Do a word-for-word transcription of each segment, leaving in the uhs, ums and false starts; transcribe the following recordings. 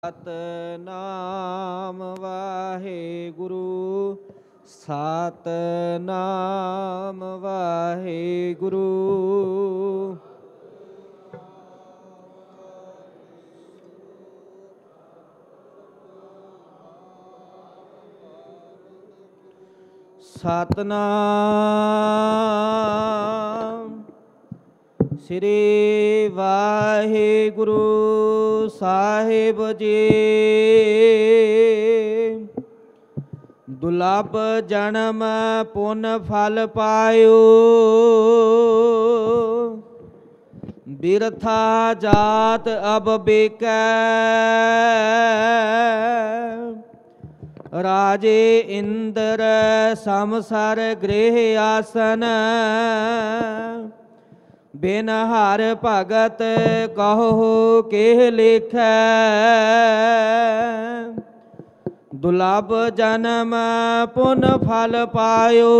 ਸਤਿਨਾਮ ਵਾਹਿਗੁਰੂ ਸਤਿਨਾਮ ਵਾਹਿਗੁਰੂ। ਸਤਿਨਾਮ ਸ੍ਰੀ ਵਾਹਿਗੁਰੂ ਸਾਹਿਬ ਜੀ। ਦੁਲੱਭ ਜਨਮ ਪੁਨ ਫਲ ਪਾਇਓ, ਬਿਰਥਾ ਜਾਤ ਅਬ ਬੇਕੈ। ਰਾਜੇ ਇੰਦਰ ਸਮਸਰ ਗ੍ਰਹਿ ਆਸਨ, ਬਿਨ ਹਰ ਭਗਤ ਕਹੋ ਕਿਹ ਲਿਖੈ। ਦੁਲੱਭ ਜਨਮ ਪੁਨ ਫਲ ਪਾਇਓ,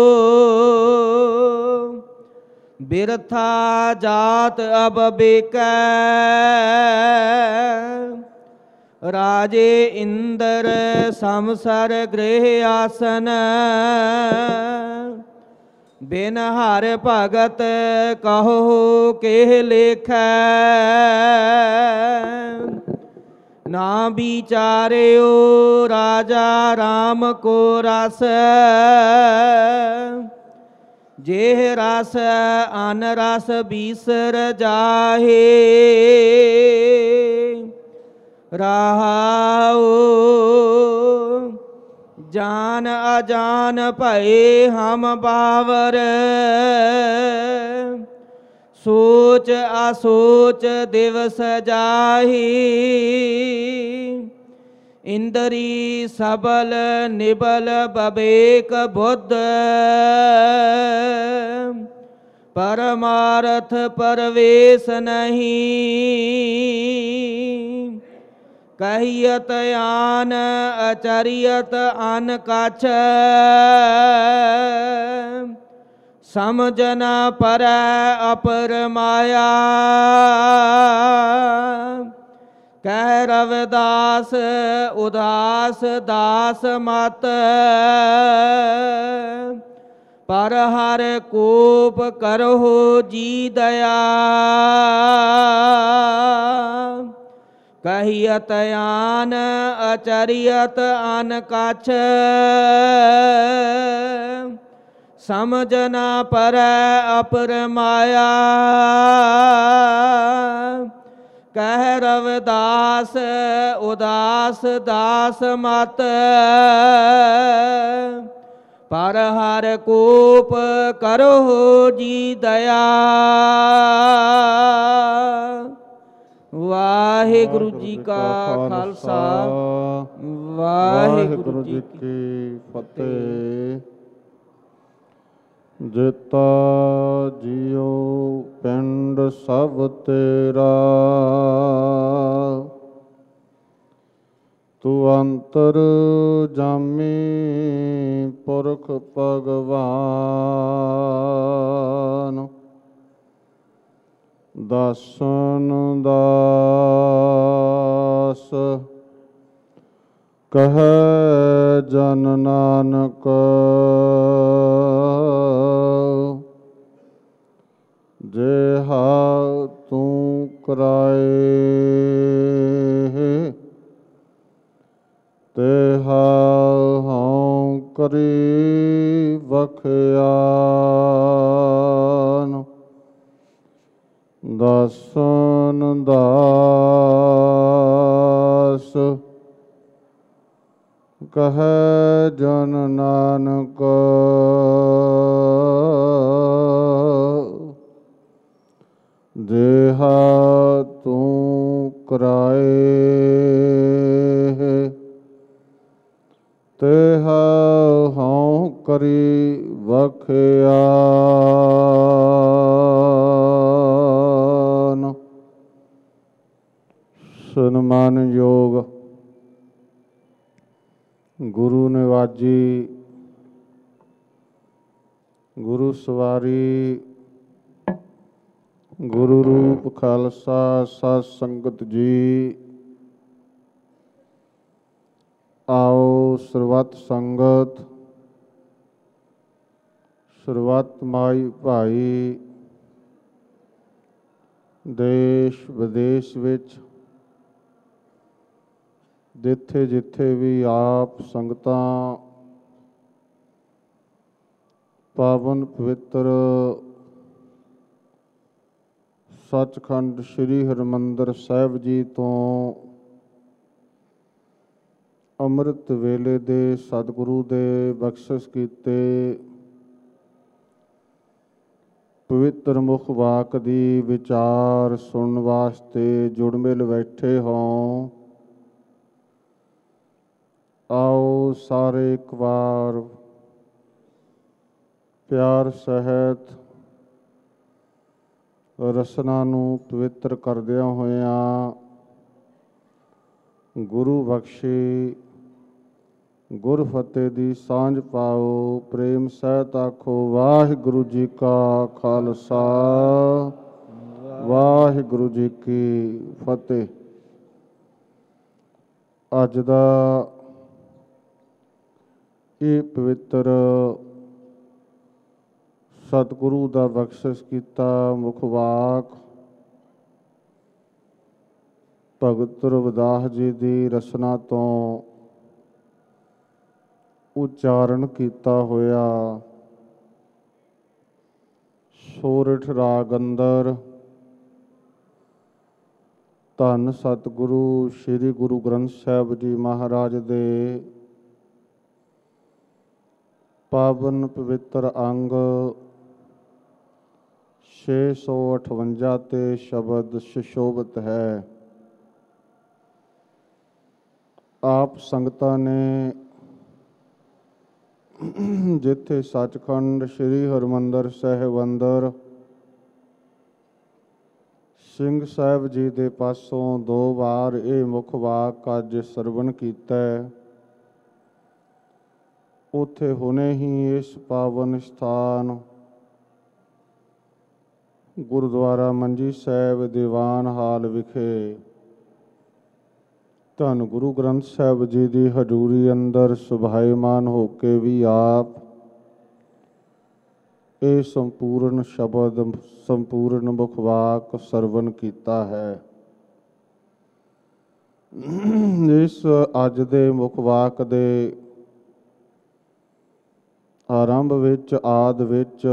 ਬਿਰਥਾ ਜਾਤ ਅਬ ਬੇਕੈ। ਰਾਜੇ ਇੰਦਰ ਸਮਸਰ ਗ੍ਰਹਿ ਆਸਨ, ਬਿਨ ਹਰ ਭਗਤ ਕਹੋ ਕਿਹ ਲਿਖੈ। ਨਾ ਵਿਚਾਰਿਓ ਰਾਜਾ ਰਾਮ ਕੋ ਰਸ, ਜਿਹ ਰਸ ਅਨ ਰਸ ਬੀਸਰ ਜਾਹੇ। ਰਹਾਉ ਜਾਨ ਅਜਾਨ ਭਏ ਹਮ ਬਾਵਰ, ਸੋਚ ਅਸੋਚ ਦਿਵਸ ਜਾਹੀ। ਇੰਦਰੀ ਸਬਲ ਨਿਬਲ ਬਬੇਕ ਬੁੱਧ, ਪਰਮਾਰਥ ਪਰਵੇਸ਼ ਨਹੀਂ। ਕਹੀਅਤ ਆਨ ਅਚਰਿਅਤ ਅਨ ਕਛ, ਸਮਝ ਨ ਪਰੈ ਅਪਰ ਮਾਇਆ। ਕਹਿ ਰਵਿਦਾਸ ਉਦਾਸ ਦਾਸ ਮਤ, ਪਰ ਹਰ ਕੋਪ ਕਰਹੁ ਜੀ ਦਇਆ। ਕਹੀਅਤ ਆਨ ਅਚਰਿਅਤ ਅਨ ਕਛ, ਸਮਝ ਨ ਪਰੈ ਅਪਰ ਮਾਇਆ। ਕਹਿ ਰਵਿਦਾਸ ਉਦਾਸ ਦਾਸ ਮਤ, ਪਰ ਹਰ ਕੋਪ ਕਰਹੁ ਜੀ ਦਇਆ। ਵਾਹਿਗੁਰੂ ਜੀ ਕਾ ਖਾਲਸਾ, ਵਾਹਿਗੁਰੂ ਜੀ ਕੀ ਫਤਿਹ। ਜੇਤਾ ਜੀਓ ਪਿੰਡ ਸਭ ਤੇਰਾ, ਤੂੰ ਅੰਤਰ ਜਾਮੀ ਪੁਰਖ ਭਗਵਾਨ। ਦਾਸਨ ਦਾਸ ਕਹੈ ਜਨ ਨਾਨਕ, ਜਿਹਾ ਤੂੰ ਕਰਾਏ, ਤਿਹਾ ਹਉ ਕਰੀ ਬਖਿਆਨ। ਦਾਸਨ ਦਾਸ ਕਹੈ ਜਨ ਨਾਨਕ, ਜਿਹਾ ਤੂੰ ਕਰਾਏ, ਤਿਹਾ ਹਉ ਕਰੀ ਬਖਿਆਨ। ਸਨਮਾਨਯੋਗ ਗੁਰੂ ਨਿਵਾਜੀ, ਗੁਰੂ ਸਵਾਰੀ, ਗੁਰੂ ਰੂਪ ਖਾਲਸਾ ਸਾਧ ਸੰਗਤ ਜੀ, ਸਰਬੱਤ ਸੰਗਤ, ਸਰਬੱਤ ਮਾਈ ਭਾਈ, ਦੇਸ਼ ਵਿਦੇਸ਼ ਵਿੱਚ ਜਿੱਥੇ ਜਿੱਥੇ ਵੀ ਆਪ ਸੰਗਤਾਂ ਪਾਵਨ ਪਵਿੱਤਰ ਸੱਚਖੰਡ ਸ੍ਰੀ ਹਰਿਮੰਦਰ ਸਾਹਿਬ ਜੀ ਤੋਂ ਅੰਮ੍ਰਿਤ ਵੇਲੇ ਦੇ ਸਤਿਗੁਰੂ ਦੇ ਬਖਸ਼ਿਸ਼ ਕੀਤੇ ਪਵਿੱਤਰ ਮੁਖ ਵਾਕ ਦੀ ਵਿਚਾਰ ਸੁਣਨ ਵਾਸਤੇ ਜੁੜ ਮਿਲ ਬੈਠੇ ਹੋਂ। ਆਓ ਸਾਰੇ ਇੱਕ ਵਾਰ ਪਿਆਰ ਸਹਿਤ ਰਸਨਾ ਨੂੰ ਪਵਿੱਤਰ ਕਰਦਿਆਂ ਹੋਇਆਂ ਗੁਰੂ ਬਖਸ਼ੀ ਗੁਰ ਫਤਿਹ ਦੀ ਸਾਂਝ ਪਾਓ। ਪ੍ਰੇਮ ਸਹਿਤ ਆਖੋ ਵਾਹਿਗੁਰੂ ਜੀ ਕਾ ਖਾਲਸਾ, ਵਾਹਿਗੁਰੂ ਜੀ ਕੀ ਫਤਿਹ। ਅੱਜ ਦਾ ਇਹ ਪਵਿੱਤਰ ਸਤਿਗੁਰੂ ਦਾ ਬਖਸ਼ਿਸ਼ ਕੀਤਾ ਮੁਖ ਵਾਕ ਭਗਤ ਰਵਿਦਾਸ ਜੀ ਦੀ ਰਚਨਾ ਤੋਂ ਉਚਾਰਨ ਕੀਤਾ ਹੋਇਆ ਸੋਰਠ ਰਾਗ ਅੰਦਰ ਧੰਨ ਸਤਿਗੁਰੂ ਸ੍ਰੀ ਗੁਰੂ ਗ੍ਰੰਥ ਸਾਹਿਬ ਜੀ ਮਹਾਰਾਜ ਦੇ ਪਾਵਨ ਪਵਿੱਤਰ ਅੰਗ ਛੇ ਸੌ ਅਠਵੰਜਾ ਤੇ ਸ਼ਬਦ ਸੁਸ਼ੋਭਿਤ ਹੈ। ਆਪ ਸੰਗਤਾਂ ਨੇ ਜਿੱਥੇ ਸੱਚਖੰਡ ਸ੍ਰੀ ਹਰਿਮੰਦਰ ਸਾਹਿਬ ਅੰਦਰ ਸਿੰਘ ਸਾਹਿਬ ਜੀ ਦੇ ਪਾਸੋਂ ਦੋ ਵਾਰ ਇਹ ਮੁੱਖ ਵਾਕ ਅੱਜ ਸਰਵਣ ਕੀਤਾ ਹੈ, ਉੱਥੇ ਹੁਣੇ ਹੀ ਇਸ ਪਾਵਨ ਸਥਾਨ ਗੁਰਦੁਆਰਾ ਮੰਜੀ ਸਾਹਿਬ ਦੀਵਾਨ ਹਾਲ ਵਿਖੇ ਧੰਨ ਗੁਰੂ ਗ੍ਰੰਥ ਸਾਹਿਬ ਜੀ ਦੀ ਹਜ਼ੂਰੀ ਅੰਦਰ ਸੁਭਾਈਮਾਨ ਹੋ ਕੇ ਵੀ ਆਪ ਇਹ ਸੰਪੂਰਨ ਸ਼ਬਦ ਸੰਪੂਰਨ ਮੁਖ ਵਾਕ ਸਰਵਣ ਕੀਤਾ ਹੈ। ਇਸ ਅੱਜ ਦੇ ਮੁਖ ਵਾਕ ਦੇ ਆਰੰਭ ਵਿੱਚ ਆਦ ਵਿੱਚ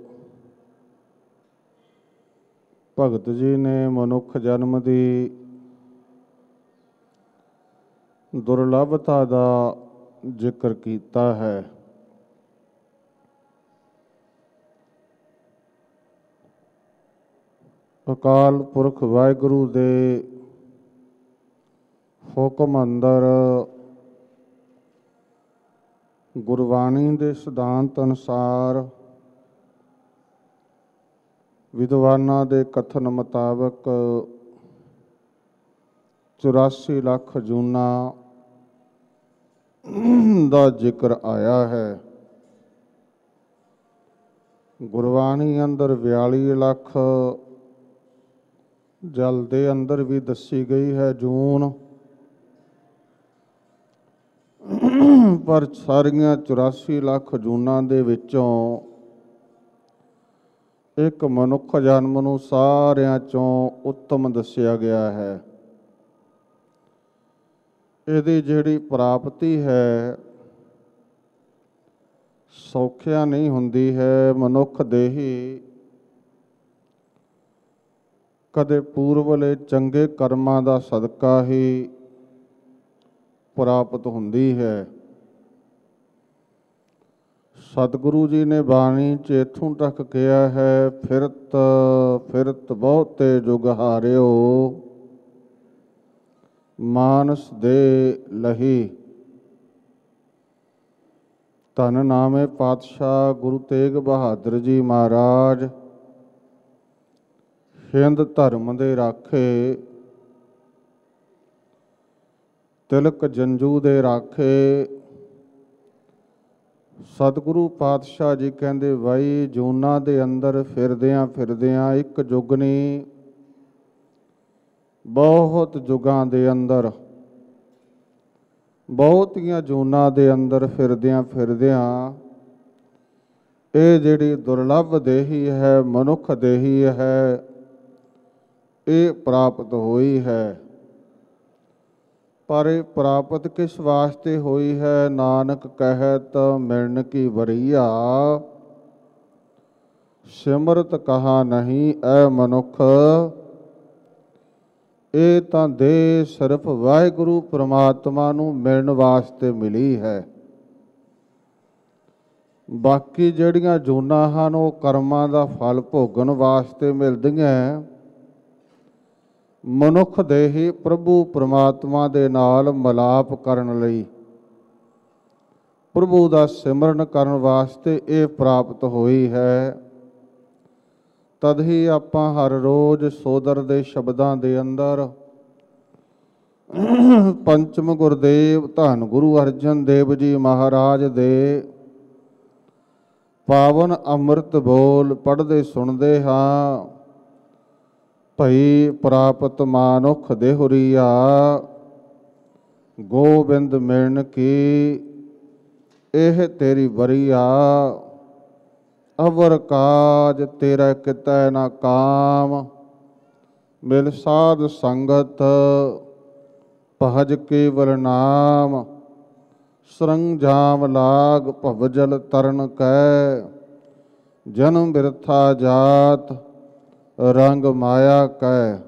ਭਗਤ ਜੀ ਨੇ ਮਨੁੱਖ ਜਨਮ ਦੀ ਦੁਰਲਭਤਾ ਦਾ ਜ਼ਿਕਰ ਕੀਤਾ ਹੈ। ਅਕਾਲ ਪੁਰਖ ਵਾਹਿਗੁਰੂ ਦੇ ਹੁਕਮ ਅੰਦਰ ਗੁਰਬਾਣੀ ਦੇ ਸਿਧਾਂਤ ਅਨੁਸਾਰ ਵਿਦਵਾਨਾਂ ਦੇ ਕਥਨ ਮੁਤਾਬਕ ਚੁਰਾਸੀ ਲੱਖ ਜੂਨਾਂ ਦਾ ਜ਼ਿਕਰ ਆਇਆ ਹੈ। ਗੁਰਬਾਣੀ ਅੰਦਰ ਬਿਆਲੀ ਲੱਖ ਜਲ ਦੇ ਅੰਦਰ ਵੀ ਦੱਸੀ ਗਈ ਹੈ ਜੂਨ, ਪਰ ਸਾਰੀਆਂ ਚੁਰਾਸੀ ਲੱਖ ਜੂਨਾਂ ਦੇ ਵਿੱਚੋਂ ਇੱਕ ਮਨੁੱਖ ਜਨਮ ਨੂੰ ਸਾਰਿਆਂ ਚੋਂ ਉੱਤਮ ਦੱਸਿਆ ਗਿਆ ਹੈ। ਇਹਦੀ ਜਿਹੜੀ ਪ੍ਰਾਪਤੀ ਹੈ ਸੌਖਿਆ ਨਹੀਂ ਹੁੰਦੀ ਹੈ। ਮਨੁੱਖ ਦੇਹੀ ਕਦੇ ਪੂਰਵਲੇ ਚੰਗੇ ਕਰਮਾਂ ਦਾ ਸਦਕਾ ਹੀ ਪ੍ਰਾਪਤ ਹੁੰਦੀ ਹੈ। ਸਤਿਗੁਰੂ ਜੀ ਨੇ ਬਾਣੀ 'ਚ ਇੱਥੋਂ ਤੱਕ ਕਿਹਾ ਹੈ, ਫਿਰਤ ਫਿਰਤ ਬਹੁਤੇ ਜੁਗ ਹਾਰਿਓ, ਮਾਨਸ ਦੇ ਲਹੀ। ਧੰਨ ਨਾਮੇ ਪਾਤਸ਼ਾਹ ਗੁਰੂ ਤੇਗ ਬਹਾਦਰ ਜੀ ਮਹਾਰਾਜ ਹਿੰਦ ਧਰਮ ਦੇ ਰਾਖੇ, ਤਿਲਕ ਜੰਜੂ ਦੇ ਰਾਖੇ। ਸਤਿਗੁਰੂ ਪਾਤਸ਼ਾਹ ਜੀ ਕਹਿੰਦੇ, ਬਾਈ ਜੂਨਾਂ ਦੇ ਅੰਦਰ ਫਿਰਦਿਆਂ ਫਿਰਦਿਆਂ ਇੱਕ ਜੁਗ ਨਹੀਂ, ਬਹੁਤ ਜੁਗਾਂ ਦੇ ਅੰਦਰ ਬਹੁਤੀਆਂ ਜੂਨਾਂ ਦੇ ਅੰਦਰ ਫਿਰਦਿਆਂ ਫਿਰਦਿਆਂ ਇਹ ਜਿਹੜੀ ਦੁਰਲੱਭ ਦੇਹੀ ਹੈ, ਮਨੁੱਖ ਦੇਹੀ ਹੈ, ਇਹ ਪ੍ਰਾਪਤ ਹੋਈ ਹੈ। ਪਰ ਇਹ ਪ੍ਰਾਪਤ ਕਿਸ ਵਾਸਤੇ ਹੋਈ ਹੈ? ਨਾਨਕ ਕਹਿਤ ਮਿਲਣ ਕੀ ਵਰੀਆ, ਸਿਮਰਤ ਕਹਾ ਨਹੀਂ ਐ ਮਨੁੱਖ। ਇਹ ਤਾਂ ਦੇਹ ਸਿਰਫ ਵਾਹਿਗੁਰੂ ਪ੍ਰਮਾਤਮਾ ਨੂੰ ਮਿਲਣ ਵਾਸਤੇ ਮਿਲੀ ਹੈ। ਬਾਕੀ ਜਿਹੜੀਆਂ ਜੂਨਾਂ ਹਨ ਉਹ ਕਰਮਾਂ ਦਾ ਫਲ ਭੋਗਣ ਵਾਸਤੇ ਮਿਲਦੀਆਂ। ਮਨੁੱਖ ਦੇਹੀ ਪ੍ਰਭੂ ਪ੍ਰਮਾਤਮਾ ਦੇ ਨਾਲ ਮਿਲਾਪ ਕਰਨ ਲਈ, ਪ੍ਰਭੂ ਦਾ ਸਿਮਰਨ ਕਰਨ ਵਾਸਤੇ ਇਹ ਪ੍ਰਾਪਤ ਹੋਈ ਹੈ। ਤਦ ਹੀ ਆਪਾਂ ਹਰ ਰੋਜ਼ ਸੋਦਰ ਦੇ ਸ਼ਬਦਾਂ ਦੇ ਅੰਦਰ ਪੰਚਮ ਗੁਰਦੇਵ ਧੰਨ ਗੁਰੂ ਅਰਜਨ ਦੇਵ ਜੀ ਮਹਾਰਾਜ ਦੇ ਪਾਵਨ ਅੰਮ੍ਰਿਤ ਬੋਲ ਪੜ੍ਹਦੇ ਸੁਣਦੇ ਹਾਂ। ਭਈ ਪ੍ਰਾਪਤ ਮਾਨੁਖ ਦੇਹੁਰੀਆ, ਗੋਬਿੰਦ ਮਿਲਣ ਕੀ ਇਹ ਤੇਰੀ ਬਰੀਆ। ਅਵਰ ਕਾਜ ਤੇਰਾ ਕਿਤੈ ਨਾ ਕਾਮ, ਮਿਲ ਸਾਧ ਸੰਗਤ ਭਜ ਕੇਵਲ ਨਾਮ। ਸਰੰਜਾਮ ਲਾਗ ਭਵਜਲ ਤਰਨ ਕੈ, ਜਨਮ ਬਿਰਥਾ ਜਾਤ ਰੰਗ ਮਾਇਆ ਕੈ।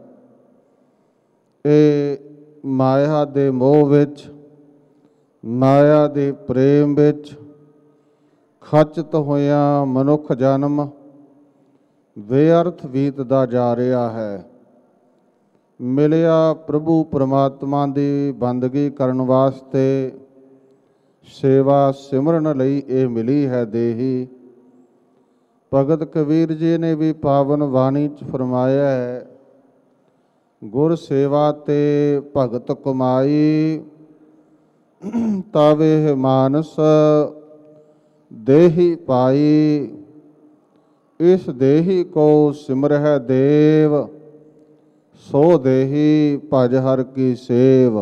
ਇਹ ਮਾਇਆ ਦੇ ਮੋਹ ਵਿੱਚ, ਮਾਇਆ ਦੇ ਪ੍ਰੇਮ ਵਿੱਚ ਖਚਤ ਹੋਇਆ ਮਨੁੱਖ ਜਨਮ ਬੇਅਰਥ ਬੀਤਦਾ ਜਾ ਰਿਹਾ ਹੈ। ਮਿਲਿਆ ਪ੍ਰਭੂ ਪਰਮਾਤਮਾ ਦੀ ਬੰਦਗੀ ਕਰਨ ਵਾਸਤੇ, ਸੇਵਾ ਸਿਮਰਨ ਲਈ ਇਹ ਮਿਲੀ ਹੈ ਦੇਹੀ। ਭਗਤ ਕਬੀਰ ਜੀ ਨੇ ਵੀ ਪਾਵਨ ਬਾਣੀ 'ਚ ਫਰਮਾਇਆ ਹੈ, ਗੁਰ ਸੇਵਾ ਤੇ ਭਗਤ ਕਮਾਈ, ਤਾਵੇ ਮਾਨਸ ਦੇਹੀ ਪਾਈ। ਇਸ ਦੇਹੀ ਕੋ ਸਿਮਰਹਿ ਦੇਵ, ਸੋ ਦੇਹੀ ਭਜ ਹਰ ਕੀ ਸੇਵ।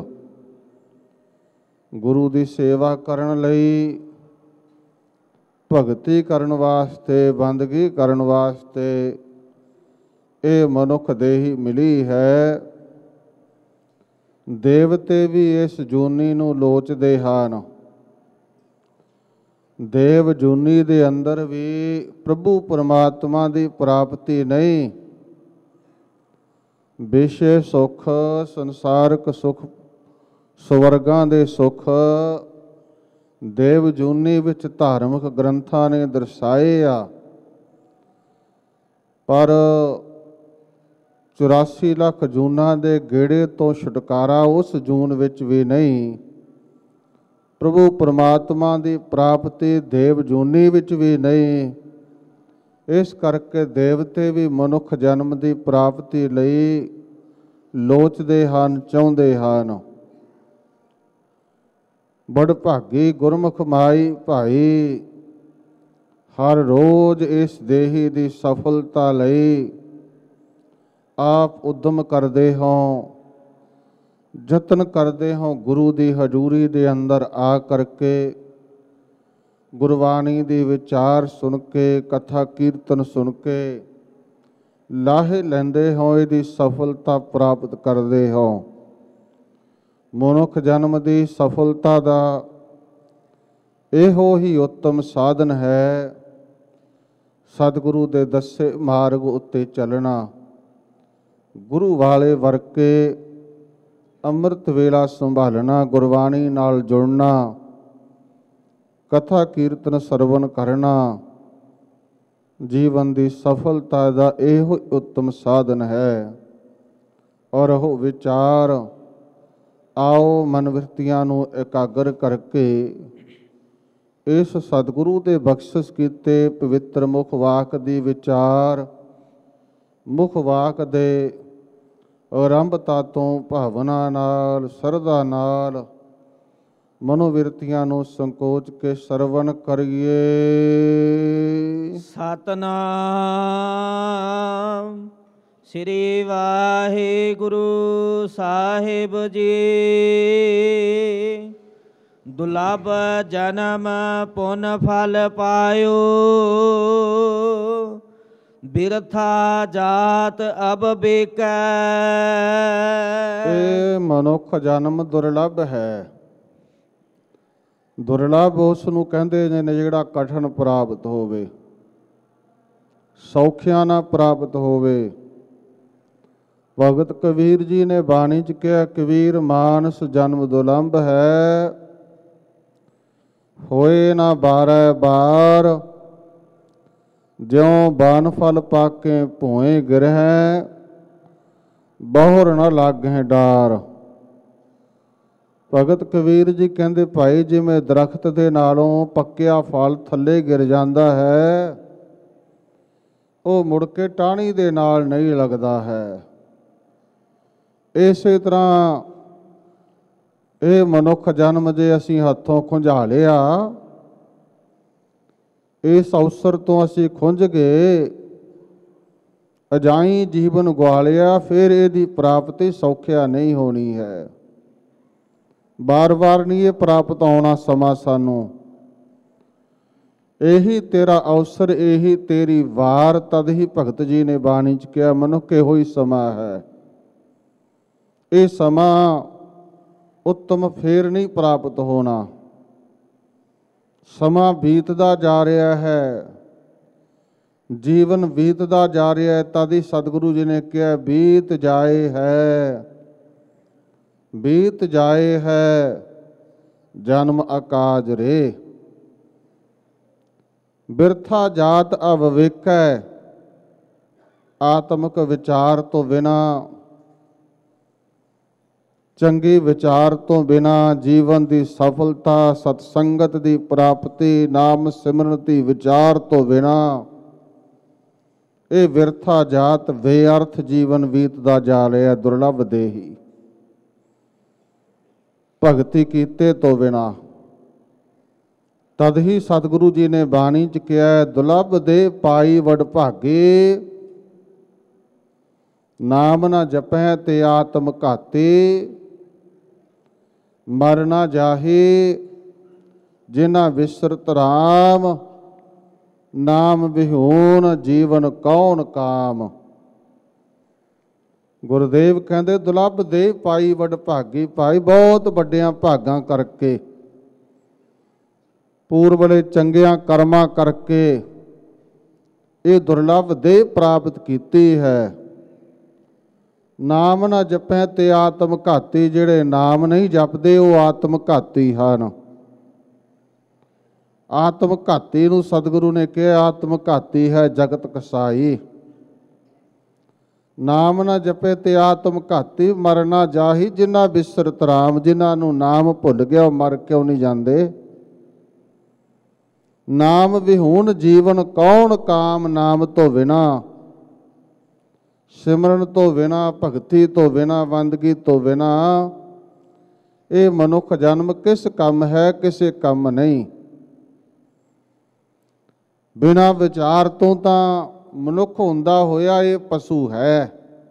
ਗੁਰੂ ਦੀ ਸੇਵਾ ਕਰਨ ਲਈ, ਭਗਤੀ ਕਰਨ ਵਾਸਤੇ, ਬੰਦਗੀ ਕਰਨ ਵਾਸਤੇ ਇਹ ਮਨੁੱਖ ਦੇਹੀ ਮਿਲੀ ਹੈ। ਦੇਵਤੇ ਵੀ ਇਸ ਜੂਨੀ ਨੂੰ ਲੋਚਦੇ ਹਨ। ਦੇਵ ਜੂਨੀ ਦੇ ਅੰਦਰ ਵੀ ਪ੍ਰਭੂ ਪਰਮਾਤਮਾ ਦੀ ਪ੍ਰਾਪਤੀ ਨਹੀਂ। ਵਿਸ਼ੇ ਸੁੱਖ, ਸੰਸਾਰਕ ਸੁੱਖ, ਸਵਰਗਾਂ ਦੇ ਸੁੱਖ ਦੇਵ ਜੂਨੀ ਵਿੱਚ ਧਾਰਮਿਕ ਗ੍ਰੰਥਾਂ ਨੇ ਦਰਸਾਏ ਆ। ਪਰ ਚੁਰਾਸੀ ਲੱਖ ਜੂਨਾਂ ਦੇ ਗੇੜੇ ਤੋਂ ਛੁਟਕਾਰਾ ਉਸ ਜੂਨ ਵਿੱਚ ਵੀ ਨਹੀਂ। ਪ੍ਰਭੂ ਪਰਮਾਤਮਾ ਦੀ ਪ੍ਰਾਪਤੀ ਦੇਵ ਜੂਨੀ ਵਿੱਚ ਵੀ ਨਹੀਂ। ਇਸ ਕਰਕੇ ਦੇਵਤੇ ਵੀ ਮਨੁੱਖ ਜਨਮ ਦੀ ਪ੍ਰਾਪਤੀ ਲਈ ਲੋਚਦੇ ਹਨ, ਚਾਹੁੰਦੇ ਹਨ। ਬੜ ਭਾਗੀ ਗੁਰਮੁਖ ਮਾਈ ਭਾਈ, ਹਰ ਰੋਜ਼ ਇਸ ਦੇਹੀ ਦੀ ਸਫਲਤਾ ਲਈ ਆਪ ਉਦਮ ਕਰਦੇ ਹੋ, ਯਤਨ ਕਰਦੇ ਹੋ। ਗੁਰੂ ਦੀ ਹਜ਼ੂਰੀ ਦੇ ਅੰਦਰ ਆ ਕਰਕੇ, ਗੁਰਬਾਣੀ ਦੀ ਵਿਚਾਰ ਸੁਣ ਕੇ, ਕਥਾ ਕੀਰਤਨ ਸੁਣ ਕੇ ਲਾਹੇ ਲੈਂਦੇ ਹੋ, ਇਹਦੀ ਸਫਲਤਾ ਪ੍ਰਾਪਤ ਕਰਦੇ ਹੋ। ਮਨੁੱਖ ਜਨਮ ਦੀ ਸਫਲਤਾ ਦਾ ਇਹੋ ਹੀ ਉੱਤਮ ਸਾਧਨ ਹੈ, ਸਤਿਗੁਰੂ ਦੇ ਦੱਸੇ ਮਾਰਗ ਉੱਤੇ ਚੱਲਣਾ, ਗੁਰੂ ਵਾਲੇ ਵਰਕੇ ਅੰਮ੍ਰਿਤ ਵੇਲਾ ਸੰਭਾਲਣਾ, ਗੁਰਬਾਣੀ ਨਾਲ ਜੁੜਨਾ, ਕਥਾ ਕੀਰਤਨ ਸਰਵਣ ਕਰਨਾ। ਜੀਵਨ ਦੀ ਸਫਲਤਾ ਦਾ ਇਹੋ ਉੱਤਮ ਸਾਧਨ ਹੈ। ਔਰ ਉਹ ਵਿਚਾਰ ਆਓ ਮਨਵਿਰਤੀਆਂ ਨੂੰ ਇਕਾਗਰ ਕਰਕੇ ਇਸ ਸਤਿਗੁਰੂ ਦੇ ਬਖਸ਼ਿਸ਼ ਕੀਤੇ ਪਵਿੱਤਰ ਮੁਖ ਵਾਕ ਦੀ ਵਿਚਾਰ, ਮੁਖ ਵਾਕ ਦੇ ਆਰੰਭਤਾ ਤੋਂ ਭਾਵਨਾ ਨਾਲ, ਸਰਧਾ ਨਾਲ ਮਨੋਵਿਰਤੀਆਂ ਨੂੰ ਸੰਕੋਚ ਕੇ ਸਰਵਣ ਕਰੀਏ। ਸਤਨਾਮ ਸ੍ਰੀ ਵਾਹਿਗੁਰੂ ਸਾਹਿਬ ਜੀ। ਦੁਲਬ ਜਨਮ ਪੁਨ ਫਲ ਪਾਇਓ, ਬਿਰਥਾ ਜਾਤ ਅਬ ਬੇਕੈ। ਇਹ ਮਨੁੱਖ ਜਨਮ ਦੁਰਲਭ ਹੈ। ਦੁਰਲਭ ਉਸ ਨੂੰ ਕਹਿੰਦੇ ਨੇ ਜਿਹੜਾ ਕਠਨ ਪ੍ਰਾਪਤ ਹੋਵੇ, ਸੌਖਿਆਂ ਨਾ ਪ੍ਰਾਪਤ ਹੋਵੇ। ਭਗਤ ਕਬੀਰ ਜੀ ਨੇ ਬਾਣੀ ਚ ਕਿਹਾ, ਕਬੀਰ ਮਾਨਸ ਜਨਮ ਦੁਲੰਭ ਹੈ, ਹੋਏ ਨਾ ਬਾਰੈ ਬਾਰ। ਜਿਉ ਬਾਨ ਫਲ ਪਾਕੇ ਭੋਏ ਗਿਰਹਿ, ਬਹੁਰ ਨਾ ਲਾਗਹਿ ਡਾਰ। ਭਗਤ ਕਬੀਰ ਜੀ ਕਹਿੰਦੇ, ਭਾਈ ਜਿਵੇਂ ਦਰਖਤ ਦੇ ਨਾਲੋਂ ਪੱਕਿਆ ਫਲ ਥੱਲੇ ਗਿਰ ਜਾਂਦਾ ਹੈ, ਉਹ ਮੁੜ ਕੇ ਟਾਹਣੀ ਦੇ ਨਾਲ ਨਹੀਂ ਲੱਗਦਾ ਹੈ। ਇਸੇ ਤਰ੍ਹਾਂ ਇਹ ਮਨੁੱਖ ਜਨਮ ਜੇ ਅਸੀਂ ਹੱਥੋਂ ਖੁੰਝਾ ਲਿਆ, ਇਸ ਅਵਸਰ ਤੋਂ ਅਸੀਂ ਖੁੰਝ ਗਏ, ਅਜਾਈ ਜੀਵਨ ਗਵਾ ਲਿਆ, ਫਿਰ ਇਹਦੀ ਪ੍ਰਾਪਤੀ ਸੌਖਿਆ ਨਹੀਂ ਹੋਣੀ ਹੈ। ਬਾਰ ਬਾਰ ਨਹੀਂ ਇਹ ਪ੍ਰਾਪਤ ਆਉਣਾ ਸਮਾਂ ਸਾਨੂੰ। ਇਹੀ ਤੇਰਾ ਅਵਸਰ, ਇਹੀ ਤੇਰੀ ਵਾਰ। ਤਦ ਹੀ ਭਗਤ ਜੀ ਨੇ ਬਾਣੀ ਚ ਕਿਹਾ, ਮਨੁੱਖ ਇਹੋ ਹੀ ਸਮਾਂ ਹੈ। ਇਹ ਸਮਾਂ ਉੱਤਮ ਫੇਰ ਨਹੀਂ ਪ੍ਰਾਪਤ ਹੋਣਾ। ਸਮਾਂ ਬੀਤਦਾ ਜਾ ਰਿਹਾ ਹੈ, ਜੀਵਨ ਬੀਤਦਾ ਜਾ ਰਿਹਾ ਹੈ। ਤਦ ਹੀ ਸਤਿਗੁਰੂ ਜੀ ਨੇ ਕਿਹਾ, ਬੀਤ ਜਾਏ ਹੈ, ਬੀਤ ਜਾਏ ਹੈ ਜਨਮ ਅਕਾਜ ਰੇ। ਬਿਰਥਾ ਜਾਤ ਅਵਿਵੇਕੈ, ਆਤਮਿਕ ਵਿਚਾਰ ਤੋਂ ਬਿਨਾ, ਚੰਗੇ ਵਿਚਾਰ ਤੋਂ ਬਿਨਾ ਜੀਵਨ ਦੀ ਸਫਲਤਾ, ਸਤਸੰਗਤ ਦੀ ਪ੍ਰਾਪਤੀ, ਨਾਮ ਸਿਮਰਨ ਦੀ ਵਿਚਾਰ ਤੋਂ ਬਿਨਾ ਇਹ ਵਿਰਥਾ ਜਾਤ ਬੇਅਰਥ ਜੀਵਨ ਬੀਤਦਾ ਜਾ ਰਿਹਾ, ਦੁਰਲਭ ਦੇਹੀ। ਭਗਤੀ ਕੀਤੇ ਤੋਂ ਬਿਨਾ। ਤਦ ਹੀ ਸਤਿਗੁਰੂ ਜੀ ਨੇ ਬਾਣੀ ਚ ਕਿਹਾ, ਦੁਲਭ ਦੇ ਪਾਈ ਵਡ ਭਾਗੇ, ਨਾਮ ਨਾ ਜਪੈ ਤੇ ਆਤਮ ਘਾਤੇ। ਮਰ ਨਾ ਜਾਹੇ ਜਿਨਾ ਵਿਸਰਤ ਰਾਮ, ਨਾਮ ਵਿਹੂਨ ਜੀਵਨ ਕੌਣ ਕਾਮ। ਗੁਰਦੇਵ ਕਹਿੰਦੇ, ਦੁਲਭ ਦੇ ਪਾਈ ਵਡ ਭਾਗੀ। ਭਾਈ ਬਹੁਤ ਵੱਡਿਆਂ ਭਾਗਾਂ ਕਰਕੇ, ਪੂਰਬਲੇ ਚੰਗਿਆਂ ਕਰਮਾਂ ਕਰਕੇ ਇਹ ਦੁਰਲਭ ਦੇ ਪ੍ਰਾਪਤ ਕੀਤੀ ਹੈ। ਨਾਮ ਨਾ ਜਪੈ ਤੇ ਆਤਮ ਘਾਤੀ। ਜਿਹੜੇ ਨਾਮ ਨਹੀਂ ਜਪਦੇ ਉਹ ਆਤਮ ਘਾਤੀ ਹਨ। ਆਤਮ ਘਾਤੀ ਨੂੰ ਸਤਿਗੁਰੂ ਨੇ ਕਿਹਾ, ਆਤਮ ਘਾਤੀ ਹੈ ਜਗਤ ਕਸਾਈ। ਨਾਮ ਨਾ ਜਪੇ ਤੇ ਆਤਮ ਘਾਤੀ, ਮਰਨਾ ਜਾਹੀ ਜਿਨ੍ਹਾਂ ਬਿਸਰਤ ਰਾਮ। ਜਿਨ੍ਹਾਂ ਨੂੰ ਨਾਮ ਭੁੱਲ ਗਿਆ ਉਹ ਮਰ ਕਿਉਂ ਨਹੀਂ ਜਾਂਦੇ। ਨਾਮ ਵਿਹੂਨ ਜੀਵਨ ਕੌਣ ਕਾਮ। ਨਾਮ ਤੋਂ ਬਿਨਾ, ਸਿਮਰਨ ਤੋਂ ਬਿਨਾ, ਭਗਤੀ ਤੋਂ ਬਿਨਾ, ਬੰਦਗੀ ਤੋਂ ਬਿਨਾ ਇਹ ਮਨੁੱਖ ਜਨਮ ਕਿਸ ਕੰਮ ਹੈ, ਕਿਸੇ ਕੰਮ ਨਹੀਂ। ਬਿਨਾ ਵਿਚਾਰ ਤੋਂ ਤਾਂ ਮਨੁੱਖ ਹੁੰਦਾ ਹੋਇਆ ਇਹ ਪਸ਼ੂ ਹੈ।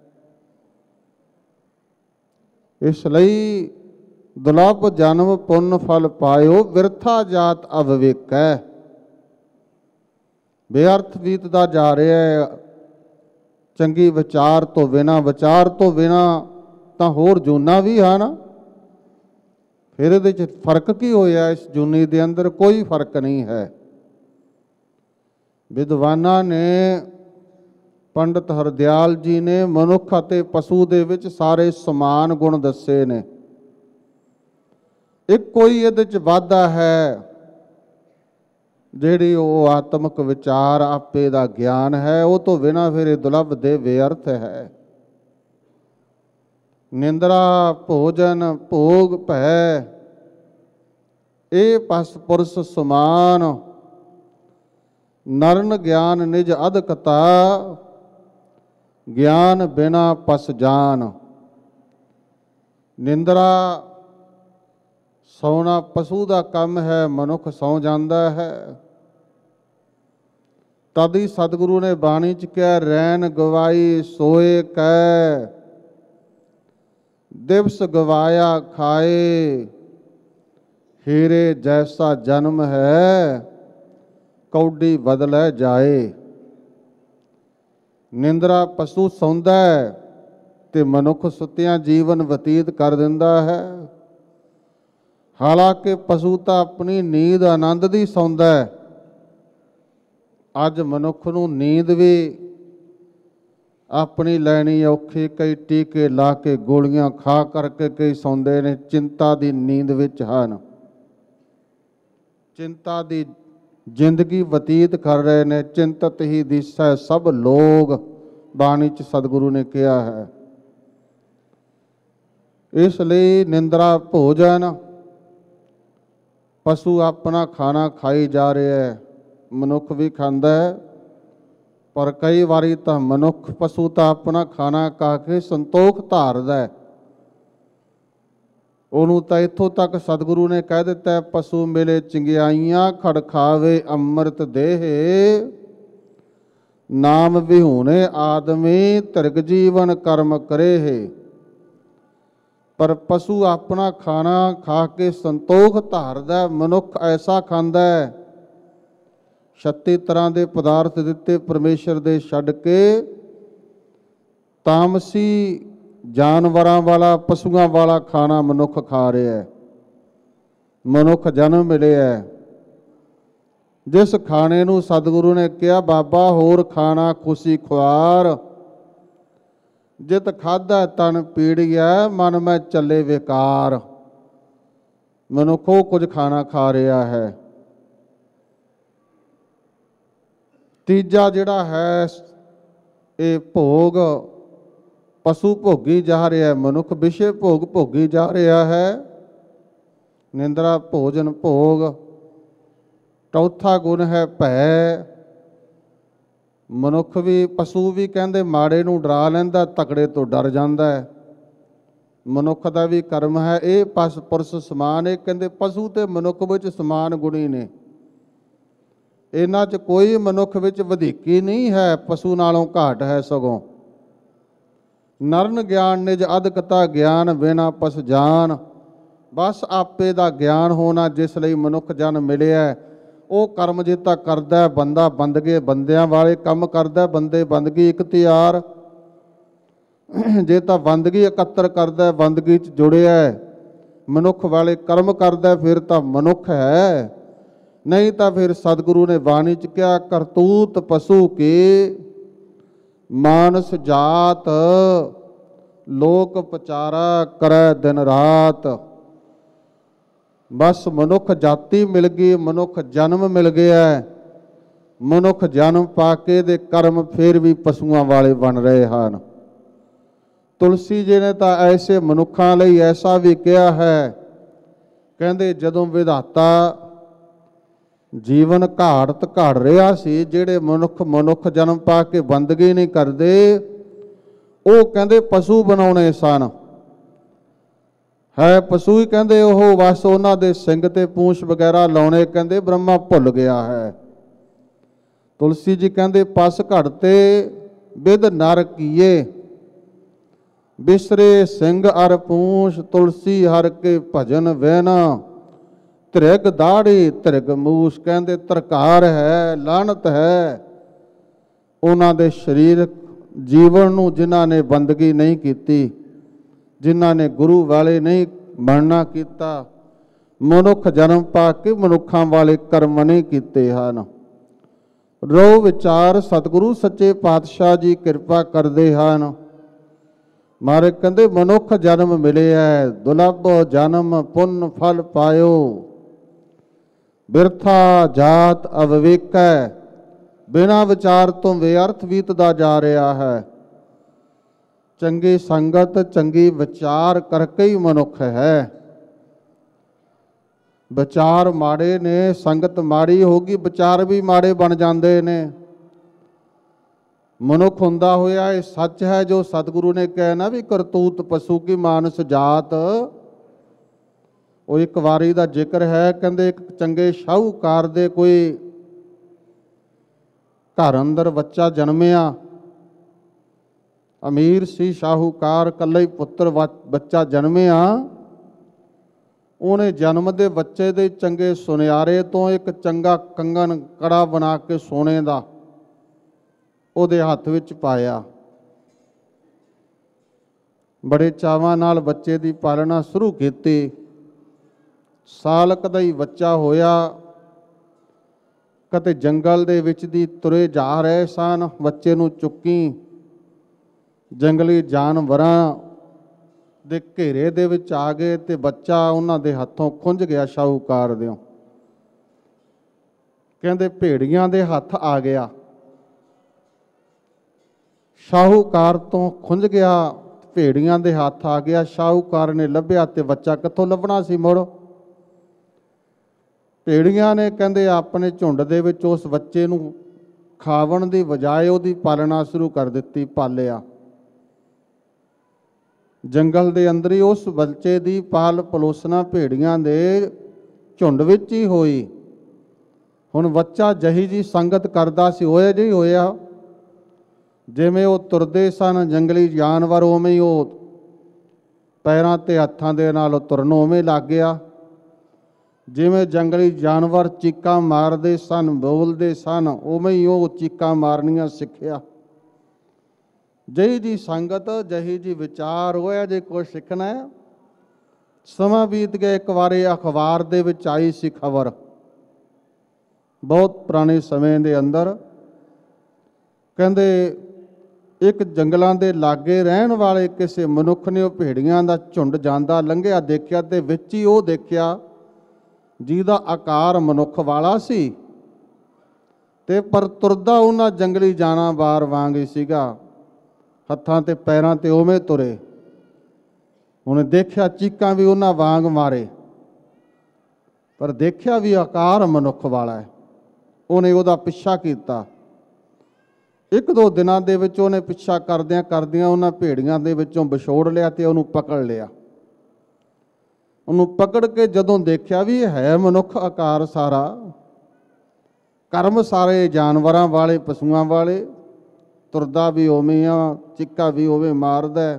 ਇਸ ਲਈ ਦੁਲਭ ਜਨਮ ਪੁੰਨ ਫਲ ਪਾਇਓ, ਬਿਰਥਾ ਜਾਤ ਅਵਿਵੇਕੈ। ਬੇਅਰਥ ਬੀਤਦਾ ਜਾ ਰਿਹਾ ਹੈ ਚੰਗੀ ਵਿਚਾਰ ਤੋਂ ਬਿਨਾ। ਵਿਚਾਰ ਤੋਂ ਬਿਨਾ ਤਾਂ ਹੋਰ ਜੂਨਾਂ ਵੀ ਹਨ। ਫਿਰ ਇਹਦੇ 'ਚ ਫਰਕ ਕੀ ਹੋਇਆ? ਇਸ ਜੂਨੀ ਦੇ ਅੰਦਰ ਕੋਈ ਫਰਕ ਨਹੀਂ ਹੈ। ਵਿਦਵਾਨਾਂ ਨੇ, ਪੰਡਤ ਹਰਦਿਆਲ ਜੀ ਨੇ ਮਨੁੱਖ ਅਤੇ ਪਸ਼ੂ ਦੇ ਵਿੱਚ ਸਾਰੇ ਸਮਾਨ ਗੁਣ ਦੱਸੇ ਨੇ। ਇੱਕੋ ਹੀ ਇਹਦੇ 'ਚ ਵਾਧਾ ਹੈ, ਜਿਹੜੀ ਉਹ ਆਤਮਿਕ ਵਿਚਾਰ, ਆਪੇ ਦਾ ਗਿਆਨ ਹੈ। ਉਹ ਤੋਂ ਬਿਨਾਂ ਫਿਰ ਇਹ ਦੁਲਭ ਦੇ ਬੇਅਰਥ ਹੈ। ਨਿੰਦਰਾ ਭੋਜਨ ਭੋਗ ਭੈ, ਇਹ ਪਸ ਪੁਰਸ ਸਮਾਨ। ਨਰਨ ਗਿਆਨ ਨਿਜ ਅਧਕਤਾ, ਗਿਆਨ ਬਿਨਾ ਪਸ ਜਾਨ। ਨਿੰਦਰਾ ਸੌਣਾ ਪਸ਼ੂ ਦਾ ਕੰਮ ਹੈ, ਮਨੁੱਖ ਸੌ ਜਾਂਦਾ ਹੈ। ਤਦ ਹੀ ਸਤਿਗੁਰੂ ਨੇ ਬਾਣੀ ਚ ਕਿਹਾ, ਰੈਨ ਗਵਾਈ ਸੋਏ ਕੈ, ਦਿਵਸ ਗਵਾਇਆ ਖਾਏ। ਹੀਰੇ ਜੈਸਾ ਜਨਮ ਹੈ, ਕੌਡੀ ਬਦਲੈ ਜਾਏ। ਨਿੰਦਰਾ ਪਸ਼ੂ ਸੌਂਦਾ ਹੈ ਤੇ ਮਨੁੱਖ ਸੁੱਤਿਆਂ ਜੀਵਨ ਬਤੀਤ ਕਰ ਦਿੰਦਾ ਹੈ। ਹਾਲਾਂਕਿ ਪਸ਼ੂ ਤਾਂ ਆਪਣੀ ਨੀਂਦ ਆਨੰਦ ਦੀ ਸੌਂਦਾ ਹੈ। ਅੱਜ ਮਨੁੱਖ ਨੂੰ ਨੀਂਦ ਵੀ ਆਪਣੀ ਲੈਣੀ ਔਖੀ, ਕਈ ਟੀਕੇ ਲਾ ਕੇ ਗੋਲੀਆਂ ਖਾ ਕਰਕੇ ਕਈ ਸੌਂਦੇ ਨੇ, ਚਿੰਤਾ ਦੀ ਨੀਂਦ ਵਿੱਚ ਹਨ। ਚਿੰਤਾ ਦੀ ਜ਼ਿੰਦਗੀ ਬਤੀਤ ਕਰ ਰਹੇ ਨੇ। ਚਿੰਤਤ ਹੀ ਦਿਸੈ ਸਭ ਲੋਗ, ਬਾਣੀ 'ਚ ਸਤਿਗੁਰੂ ਨੇ ਕਿਹਾ ਹੈ। ਇਸ ਲਈ ਨਿੰਦਰਾ ਭੋਜਨ, ਪਸ਼ੂ ਆਪਣਾ ਖਾਣਾ ਖਾਈ ਜਾ ਰਿਹਾ ਹੈ, ਮਨੁੱਖ ਵੀ ਖਾਂਦਾ ਹੈ। ਪਰ ਕਈ ਵਾਰੀ ਤਾਂ ਮਨੁੱਖ ਪਸ਼ੂ ਤਾਂ ਆਪਣਾ ਖਾਣਾ ਖਾ ਕੇ ਸੰਤੋਖ ਧਾਰਦਾ ਹੈ। ਉਹਨੂੰ ਤਾਂ ਇੱਥੋਂ ਤੱਕ ਸਤਿਗੁਰੂ ਨੇ ਕਹਿ ਦਿੱਤਾ, ਪਸ਼ੂ ਮਿਲੇ ਚੰਗਿਆਈਆਂ ਖੜ ਖਾਵੇ ਅੰਮ੍ਰਿਤ ਦੇਹ, ਨਾਮ ਵਿਹੂਣੇ ਆਦਮੀ ਧਿਰਗ ਜੀਵਨ ਕਰਮ ਕਰੇ। ਪਰ ਪਸ਼ੂ ਆਪਣਾ ਖਾਣਾ ਖਾ ਕੇ ਸੰਤੋਖ ਧਾਰਦਾ, ਮਨੁੱਖ ਐਸਾ ਖਾਂਦਾ ਹੈ। ਛੱਤੀ ਤਰ੍ਹਾਂ ਦੇ ਪਦਾਰਥ ਦਿੱਤੇ ਪਰਮੇਸ਼ਰ ਦੇ ਛੱਡ ਕੇ ਤਾਮਸੀ ਜਾਨਵਰਾਂ ਵਾਲਾ, ਪਸ਼ੂਆਂ ਵਾਲਾ ਖਾਣਾ ਮਨੁੱਖ ਖਾ ਰਿਹਾ ਹੈ। ਮਨੁੱਖ ਜਨਮ ਮਿਲਿਆ, ਜਿਸ ਖਾਣੇ ਨੂੰ ਸਤਿਗੁਰੂ ਨੇ ਕਿਹਾ, ਬਾਬਾ ਹੋਰ ਖਾਣਾ ਖੁਸ਼ੀ ਖੁਆਰ, ਜਿਤ ਖਾਧਾ ਤਨ ਪੀੜੀਐ ਮਨ ਮੈਂ ਚੱਲੇ ਵਿਕਾਰ। ਮਨੁੱਖ ਉਹ ਕੁਝ ਖਾਣਾ ਖਾ ਰਿਹਾ ਹੈ। ਤੀਜਾ ਜਿਹੜਾ ਹੈ ਇਹ ਭੋਗ, ਪਸ਼ੂ ਭੋਗੀ ਜਾ ਰਿਹਾ, ਮਨੁੱਖ ਵਿਸ਼ੇ ਭੋਗ ਭੋਗੀ ਜਾ ਰਿਹਾ ਹੈ। ਨਿੰਦਰਾ ਭੋਜਨ ਭੋਗ। ਚੌਥਾ ਗੁਣ ਹੈ ਭੈ। ਮਨੁੱਖ ਵੀ, ਪਸ਼ੂ ਵੀ ਕਹਿੰਦੇ ਮਾੜੇ ਨੂੰ ਡਰਾ ਲੈਂਦਾ, ਤਕੜੇ ਤੋਂ ਡਰ ਜਾਂਦਾ ਹੈ। ਮਨੁੱਖ ਦਾ ਵੀ ਕਰਮ ਹੈ। ਇਹ ਪਸ ਪੁਰਸ਼ ਸਮਾਨ, ਇਹ ਕਹਿੰਦੇ ਪਸ਼ੂ ਤੇ ਮਨੁੱਖ ਵਿੱਚ ਸਮਾਨ ਗੁਣੀ ਨੇ। ਇਹਨਾਂ 'ਚ ਕੋਈ ਮਨੁੱਖ ਵਿੱਚ ਵਧੀਕੀ ਨਹੀਂ ਹੈ, ਪਸ਼ੂ ਨਾਲੋਂ ਘਾਟ ਹੈ ਸਗੋਂ। ਨਰਨ ਗਿਆਨ ਨਿਜ ਅਧਿਕਤਾ ਗਿਆਨ ਬਿਨਾ ਪਸ ਜਾਨ। ਬਸ ਆਪੇ ਦਾ ਗਿਆਨ ਹੋਣਾ, ਜਿਸ ਲਈ ਮਨੁੱਖ ਜਨ ਮਿਲਿਆ। ਉਹ ਕਰਮ ਜੇ ਤਾਂ ਕਰਦਾ ਬੰਦਾ, ਬੰਦਗੇ ਬੰਦਿਆਂ ਵਾਲੇ ਕੰਮ ਕਰਦਾ, ਬੰਦੇ ਬੰਦਗੀ ਇਖਤਿਆਰ। ਜੇ ਤਾਂ ਬੰਦਗੀ ਇਕੱਤਰ ਕਰਦਾ, ਬੰਦਗੀ 'ਚ ਜੁੜਿਆ, ਮਨੁੱਖ ਵਾਲੇ ਕਰਮ ਕਰਦਾ, ਫਿਰ ਤਾਂ ਮਨੁੱਖ ਹੈ। ਨਹੀਂ ਤਾਂ ਫਿਰ ਸਤਿਗੁਰੂ ਨੇ ਬਾਣੀ 'ਚ ਕਿਹਾ, ਕਰਤੂਤ ਪਸ਼ੂ ਕੀ ਮਾਨਸ ਜਾਤ, ਲੋਕ ਪਚਾਰਾ ਕਰੈ ਦਿਨ ਰਾਤ। ਬਸ ਮਨੁੱਖ ਜਾਤੀ ਮਿਲ ਗਈ, ਮਨੁੱਖ ਜਨਮ ਮਿਲ ਗਿਆ। ਮਨੁੱਖ ਜਨਮ ਪਾ ਕੇ ਦੇ ਕਰਮ ਫਿਰ ਵੀ ਪਸ਼ੂਆਂ ਵਾਲੇ ਬਣ ਰਹੇ ਹਨ। ਤੁਲਸੀ ਜੀ ਨੇ ਤਾਂ ਐਸੇ ਮਨੁੱਖਾਂ ਲਈ ਐਸਾ ਵੀ ਕਿਹਾ ਹੈ, ਕਹਿੰਦੇ ਜਦੋਂ ਵਿਧਾਤਾ ਜੀਵਨ ਘਾੜਤ ਘਾੜ ਰਿਹਾ ਸੀ, ਜਿਹੜੇ ਮਨੁੱਖ ਮਨੁੱਖ ਜਨਮ ਪਾ ਕੇ ਬੰਦਗੀ ਨਹੀਂ ਕਰਦੇ, ਉਹ ਕਹਿੰਦੇ ਪਸ਼ੂ ਬਣਾਉਣੇ ਸਨ। ਹੈ ਪਸ਼ੂ ਹੀ ਕਹਿੰਦੇ ਉਹ, ਬਸ ਉਹਨਾਂ ਦੇ ਸਿੰਗ ਤੇ ਪੂੰਛ ਵਗੈਰਾ ਲਾਉਣੇ ਕਹਿੰਦੇ ਬ੍ਰਹਮਾ ਭੁੱਲ ਗਿਆ ਹੈ। ਤੁਲਸੀ ਜੀ ਕਹਿੰਦੇ ਪਸ ਘੜਤੇ ਬਿਦ ਨਰ ਕੀਏ, ਬਿਸਰੇ ਸਿੰਘ ਅਰ ਪੂੰਛ, ਤੁਲਸੀ ਹਰ ਕੇ ਭਜਨ ਵਹਿਨਾ, ਧ੍ਰਿਗ ਦਾੜੀ ਧ੍ਰਿਗ ਮੂਸ। ਕਹਿੰਦੇ ਤਰਕਾਰ ਹੈ, ਲਾਹਨਤ ਹੈ ਉਹਨਾਂ ਦੇ ਸਰੀਰਕ ਜੀਵਨ ਨੂੰ, ਜਿਨ੍ਹਾਂ ਨੇ ਬੰਦਗੀ ਨਹੀਂ ਕੀਤੀ, ਜਿਨ੍ਹਾਂ ਨੇ ਗੁਰੂ ਵਾਲੇ ਨਹੀਂ ਬਣਨਾ ਕੀਤਾ, ਮਨੁੱਖ ਜਨਮ ਪਾ ਕੇ ਮਨੁੱਖਾਂ ਵਾਲੇ ਕਰਮ ਨਹੀਂ ਕੀਤੇ ਹਨ। ਰੋ ਵਿਚਾਰ ਸਤਿਗੁਰੂ ਸੱਚੇ ਪਾਤਸ਼ਾਹ ਜੀ ਕਿਰਪਾ ਕਰਦੇ ਹਨ। ਮਾਰੇ ਕਹਿੰਦੇ ਮਨੁੱਖ ਜਨਮ ਮਿਲਿਆ, ਦੁਲਭ ਜਨਮ ਪੁੰਨ ਫਲ ਪਾਇਓ, ਬਿਰਥਾ ਜਾਤ ਅਵਿਵੇਕੈ, ਬਿਨਾਂ ਵਿਚਾਰ ਤੋਂ ਬੇਅਰਥ ਬੀਤਦਾ ਜਾ ਰਿਹਾ ਹੈ। ਚੰਗੀ ਸੰਗਤ, ਚੰਗੀ ਵਿਚਾਰ ਕਰਕੇ ਹੀ ਮਨੁੱਖ ਹੈ। ਵਿਚਾਰ ਮਾੜੇ ਨੇ, ਸੰਗਤ ਮਾੜੀ ਹੋ ਗਈ, ਵਿਚਾਰ ਵੀ ਮਾੜੇ ਬਣ ਜਾਂਦੇ ਨੇ। ਮਨੁੱਖ ਹੁੰਦਾ ਹੋਇਆ ਇਹ ਸੱਚ ਹੈ ਜੋ ਸਤਿਗੁਰੂ ਨੇ ਕਿਹਾ ਨਾ ਵੀ ਕਰਤੂਤ ਪਸ਼ੂ ਕੀ ਮਾਨਸ ਜਾਤ। ਉਹ ਇੱਕ ਵਾਰੀ ਦਾ ਜ਼ਿਕਰ ਹੈ, ਕਹਿੰਦੇ ਇੱਕ ਚੰਗੇ ਸ਼ਾਹੂਕਾਰ ਦੇ ਕੋਈ ਘਰ ਅੰਦਰ ਬੱਚਾ ਜਨਮਿਆ। ਅਮੀਰ ਸੀ ਸ਼ਾਹੂਕਾਰ, ਇਕੱਲਾ ਹੀ ਪੁੱਤਰ ਬੱਚਾ ਜਨਮਿਆ। ਉਹਨੇ ਜਨਮ ਦੇ ਬੱਚੇ ਦੇ ਚੰਗੇ ਸੁਨਿਆਰੇ ਤੋਂ ਇੱਕ ਚੰਗਾ ਕੰਗਣ ਕੜਾ ਬਣਾ ਕੇ ਸੋਨੇ ਦਾ ਉਹਦੇ ਹੱਥ ਵਿੱਚ ਪਾਇਆ। ਬੜੇ ਚਾਵਾਂ ਨਾਲ ਬੱਚੇ ਦੀ ਪਾਲਣਾ ਸ਼ੁਰੂ ਕੀਤੀ। ਸਾਲ ਕੁ ਦਾ ਹੀ ਬੱਚਾ ਹੋਇਆ। ਕਦੇ ਜੰਗਲ ਦੇ ਵਿੱਚ ਦੀ ਤੁਰੇ ਜਾ ਰਹੇ ਸਨ। ਬੱਚੇ ਨੂੰ ਚੁੱਕੀ ਜੰਗਲੀ ਜਾਨਵਰਾਂ ਦੇ ਘੇਰੇ ਦੇ ਵਿੱਚ ਆ ਗਏ ਤੇ ਬੱਚਾ ਉਹਨਾਂ ਦੇ ਹੱਥੋਂ ਖੁੰਝ ਗਿਆ। ਸ਼ਾਹੂਕਾਰ ਦਿਓ ਕਹਿੰਦੇ ਭੇੜੀਆਂ ਦੇ ਹੱਥ ਆ ਗਿਆ। ਸ਼ਾਹੂਕਾਰ ਤੋਂ ਖੁੰਝ ਗਿਆ, ਭੇੜੀਆਂ ਦੇ ਹੱਥ ਆ ਗਿਆ। ਸ਼ਾਹੂਕਾਰ ਨੇ ਲੱਭਿਆ ਤੇ ਬੱਚਾ ਕਿੱਥੋਂ ਲੱਭਣਾ ਸੀ ਮੁੜ। ਭੇੜੀਆਂ ਨੇ ਕਹਿੰਦੇ ਆਪਣੇ ਝੁੰਡ ਦੇ ਵਿੱਚ ਉਸ ਬੱਚੇ ਨੂੰ ਖਾਵਣ ਦੀ ਬਜਾਏ ਉਹਦੀ ਪਾਲਣਾ ਸ਼ੁਰੂ ਕਰ ਦਿੱਤੀ, ਪਾਲਿਆ। ਜੰਗਲ ਦੇ ਅੰਦਰ ਹੀ ਉਸ ਬੱਚੇ ਦੀ ਪਾਲ ਪਲੋਸਣਾ ਭੇੜੀਆਂ ਦੇ ਝੁੰਡ ਵਿੱਚ ਹੀ ਹੋਈ। ਹੁਣ ਬੱਚਾ ਜਿਹੀ ਜੀ ਸੰਗਤ ਕਰਦਾ ਸੀ ਹੋਇਆ ਜਿਹੀ ਹੋਇਆ। ਜਿਵੇਂ ਉਹ ਤੁਰਦੇ ਸਨ ਜੰਗਲੀ ਜਾਨਵਰ, ਉਵੇਂ ਹੀ ਉਹ ਪੈਰਾਂ ਤੇ ਹੱਥਾਂ ਦੇ ਨਾਲ ਤੁਰਨ ਉਵੇਂ ਲੱਗ ਗਿਆ। ਜਿਵੇਂ ਜੰਗਲੀ ਜਾਨਵਰ ਚੀਕਾਂ ਮਾਰਦੇ ਸਨ, ਬੋਲਦੇ ਸਨ, ਉਵੇਂ ਹੀ ਉਹ ਚੀਕਾਂ ਮਾਰਨੀਆਂ ਸਿੱਖਿਆ। ਜਿਹੀ ਜੀ ਸੰਗਤ, ਜਿਹੀ ਜੀ ਵਿਚਾਰ ਹੋਇਆ। ਜੇ ਕੁਛ ਸਿੱਖਣਾ ਹੈ, ਸਮਾਂ ਬੀਤ ਗਿਆ। ਇੱਕ ਵਾਰੀ ਅਖਬਾਰ ਦੇ ਵਿੱਚ ਆਈ ਸੀ ਖਬਰ, ਬਹੁਤ ਪੁਰਾਣੇ ਸਮੇਂ ਦੇ ਅੰਦਰ। ਕਹਿੰਦੇ ਇੱਕ ਜੰਗਲਾਂ ਦੇ ਲਾਗੇ ਰਹਿਣ ਵਾਲੇ ਕਿਸੇ ਮਨੁੱਖ ਨੇ ਉਹ ਭੇੜੀਆਂ ਦਾ ਝੁੰਡ ਜਾਂਦਾ ਲੰਘਿਆ ਦੇਖਿਆ ਤੇ ਵਿੱਚ ਹੀ ਉਹ ਦੇਖਿਆ ਜਿਹਦਾ ਆਕਾਰ ਮਨੁੱਖ ਵਾਲਾ ਸੀ ਤੇ ਪਰ ਤੁਰਦਾ ਉਹਨਾਂ ਜੰਗਲੀ ਜਾਨਵਰ ਵਾਂਗ ਹੀ ਸੀਗਾ। ਹੱਥਾਂ ਤੇ ਪੈਰਾਂ ਤੇ ਉਵੇਂ ਤੁਰੇ। ਉਹਨੇ ਦੇਖਿਆ ਚੀਕਾਂ ਵੀ ਉਹਨਾਂ ਵਾਂਗ ਮਾਰੇ, ਪਰ ਦੇਖਿਆ ਵੀ ਆਕਾਰ ਮਨੁੱਖ ਵਾਲਾ ਹੈ। ਉਹਨੇ ਉਹਦਾ ਪਿੱਛਾ ਕੀਤਾ। ਇੱਕ ਦੋ ਦਿਨਾਂ ਦੇ ਵਿੱਚ ਉਹਨੇ ਪਿੱਛਾ ਕਰਦਿਆਂ ਕਰਦਿਆਂ ਉਹਨਾਂ ਭੇੜੀਆਂ ਦੇ ਵਿੱਚੋਂ ਵਿਛੋੜ ਲਿਆ ਤੇ ਉਹਨੂੰ ਪਕੜ ਲਿਆ। ਉਹਨੂੰ ਪਕੜ ਕੇ ਜਦੋਂ ਦੇਖਿਆ ਵੀ ਇਹ ਹੈ ਮਨੁੱਖ ਆਕਾਰ ਸਾਰਾ, ਕਰਮ ਸਾਰੇ ਜਾਨਵਰਾਂ ਵਾਲੇ, ਪਸ਼ੂਆਂ ਵਾਲੇ, ਤੁਰਦਾ ਵੀ ਉਵੇਂ ਆ, ਚੀਕਾ ਵੀ ਉਵੇਂ ਮਾਰਦਾ।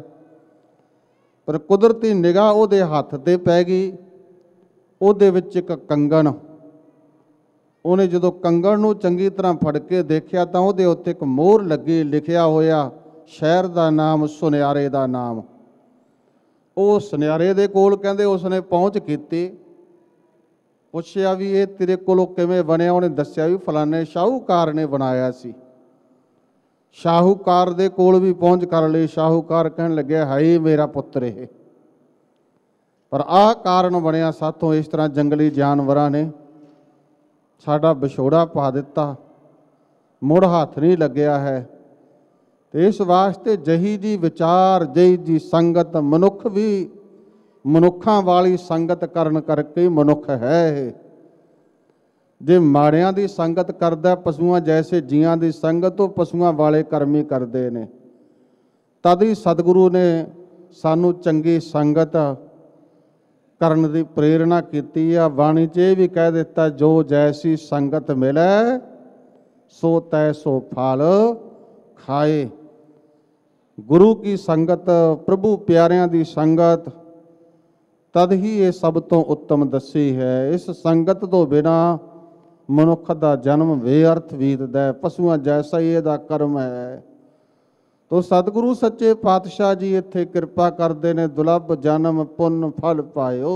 ਪਰ ਕੁਦਰਤੀ ਨਿਗਾਹ ਉਹਦੇ ਹੱਥ ਤੇ ਪੈ ਗਈ। ਉਹਦੇ ਵਿੱਚ ਇੱਕ ਕੰਗਣ। ਉਹਨੇ ਜਦੋਂ ਕੰਗਣ ਨੂੰ ਚੰਗੀ ਤਰ੍ਹਾਂ ਫੜ ਕੇ ਦੇਖਿਆ ਤਾਂ ਉਹਦੇ ਉੱਤੇ ਇੱਕ ਮੋਹਰ ਲੱਗੀ, ਲਿਖਿਆ ਹੋਇਆ ਸ਼ਹਿਰ ਦਾ ਨਾਮ, ਸੁਨਿਆਰੇ ਦਾ ਨਾਮ। ਉਹ ਸੁਨਿਆਰੇ ਦੇ ਕੋਲ ਕਹਿੰਦੇ ਉਸਨੇ ਪਹੁੰਚ ਕੀਤੀ। ਪੁੱਛਿਆ ਵੀ ਇਹ ਤੇਰੇ ਕੋਲੋਂ ਕਿਵੇਂ ਬਣਿਆ? ਉਹਨੇ ਦੱਸਿਆ ਵੀ ਫਲਾਣੇ ਸ਼ਾਹੂਕਾਰ ਨੇ ਬਣਾਇਆ ਸੀ। ਸ਼ਾਹੂਕਾਰ ਦੇ ਕੋਲ ਵੀ ਪਹੁੰਚ ਕਰ ਲਈ। ਸ਼ਾਹੂਕਾਰ ਕਹਿਣ ਲੱਗਿਆ ਹਾਈ ਮੇਰਾ ਪੁੱਤਰ ਇਹ, ਪਰ ਆਹ ਕਾਰਨ ਬਣਿਆ ਸਾਥੋਂ ਇਸ ਤਰ੍ਹਾਂ ਜੰਗਲੀ ਜਾਨਵਰਾਂ ਨੇ ਸਾਡਾ ਵਿਛੋੜਾ ਪਾ ਦਿੱਤਾ, ਮੁੜ ਹੱਥ ਨਹੀਂ ਲੱਗਿਆ ਹੈ। ਤੇ ਇਸ ਵਾਸਤੇ ਜਹੀ ਜੀ ਵਿਚਾਰ, ਜਹੀ ਜੀ ਸੰਗਤ, ਮਨੁੱਖ ਵੀ ਮਨੁੱਖਾਂ ਵਾਲੀ ਸੰਗਤ ਕਰਨ ਕਰਕੇ ਮਨੁੱਖ ਹੈ। ਜੇ ਮਾੜਿਆਂ ਦੀ ਸੰਗਤ ਕਰਦਾ, ਪਸ਼ੂਆਂ ਜੈਸੇ ਜੀਆਂ ਦੀ ਸੰਗਤ, ਉਹ ਪਸ਼ੂਆਂ ਵਾਲੇ ਕਰਮ ਹੀ ਕਰਦੇ ਨੇ। ਤਦ ਹੀ ਸਤਿਗੁਰੂ ਨੇ ਸਾਨੂੰ ਚੰਗੀ ਸੰਗਤ ਕਰਨ ਦੀ ਪ੍ਰੇਰਣਾ ਕੀਤੀ ਆ। ਬਾਣੀ 'ਚ ਇਹ ਵੀ ਕਹਿ ਦਿੱਤਾ, ਜੋ ਜੈਸੀ ਸੰਗਤ ਮਿਲੈ ਸੋ ਤੈ ਸੋ ਫਲ ਖਾਏ। ਗੁਰੂ ਕੀ ਸੰਗਤ, ਪ੍ਰਭੂ ਪਿਆਰਿਆਂ ਦੀ ਸੰਗਤ, ਤਦ ਹੀ ਇਹ ਸਭ ਤੋਂ ਉੱਤਮ ਦੱਸੀ ਹੈ। ਇਸ ਸੰਗਤ ਤੋਂ ਬਿਨਾਂ ਮਨੁੱਖ ਦਾ ਜਨਮ ਬੇਅਰਥ ਬੀਤਦਾ, ਪਸ਼ੂਆਂ ਜੈਸਾ ਹੀ ਇਹਦਾ ਕਰਮ ਹੈ। ਤੋ ਸਤਿਗੁਰੂ ਸੱਚੇ ਪਾਤਸ਼ਾਹ ਜੀ ਇੱਥੇ ਕਿਰਪਾ ਕਰਦੇ ਨੇ, ਦੁਲੱਭ ਜਨਮ ਪੁੰਨ ਫਲ ਪਾਇਓ।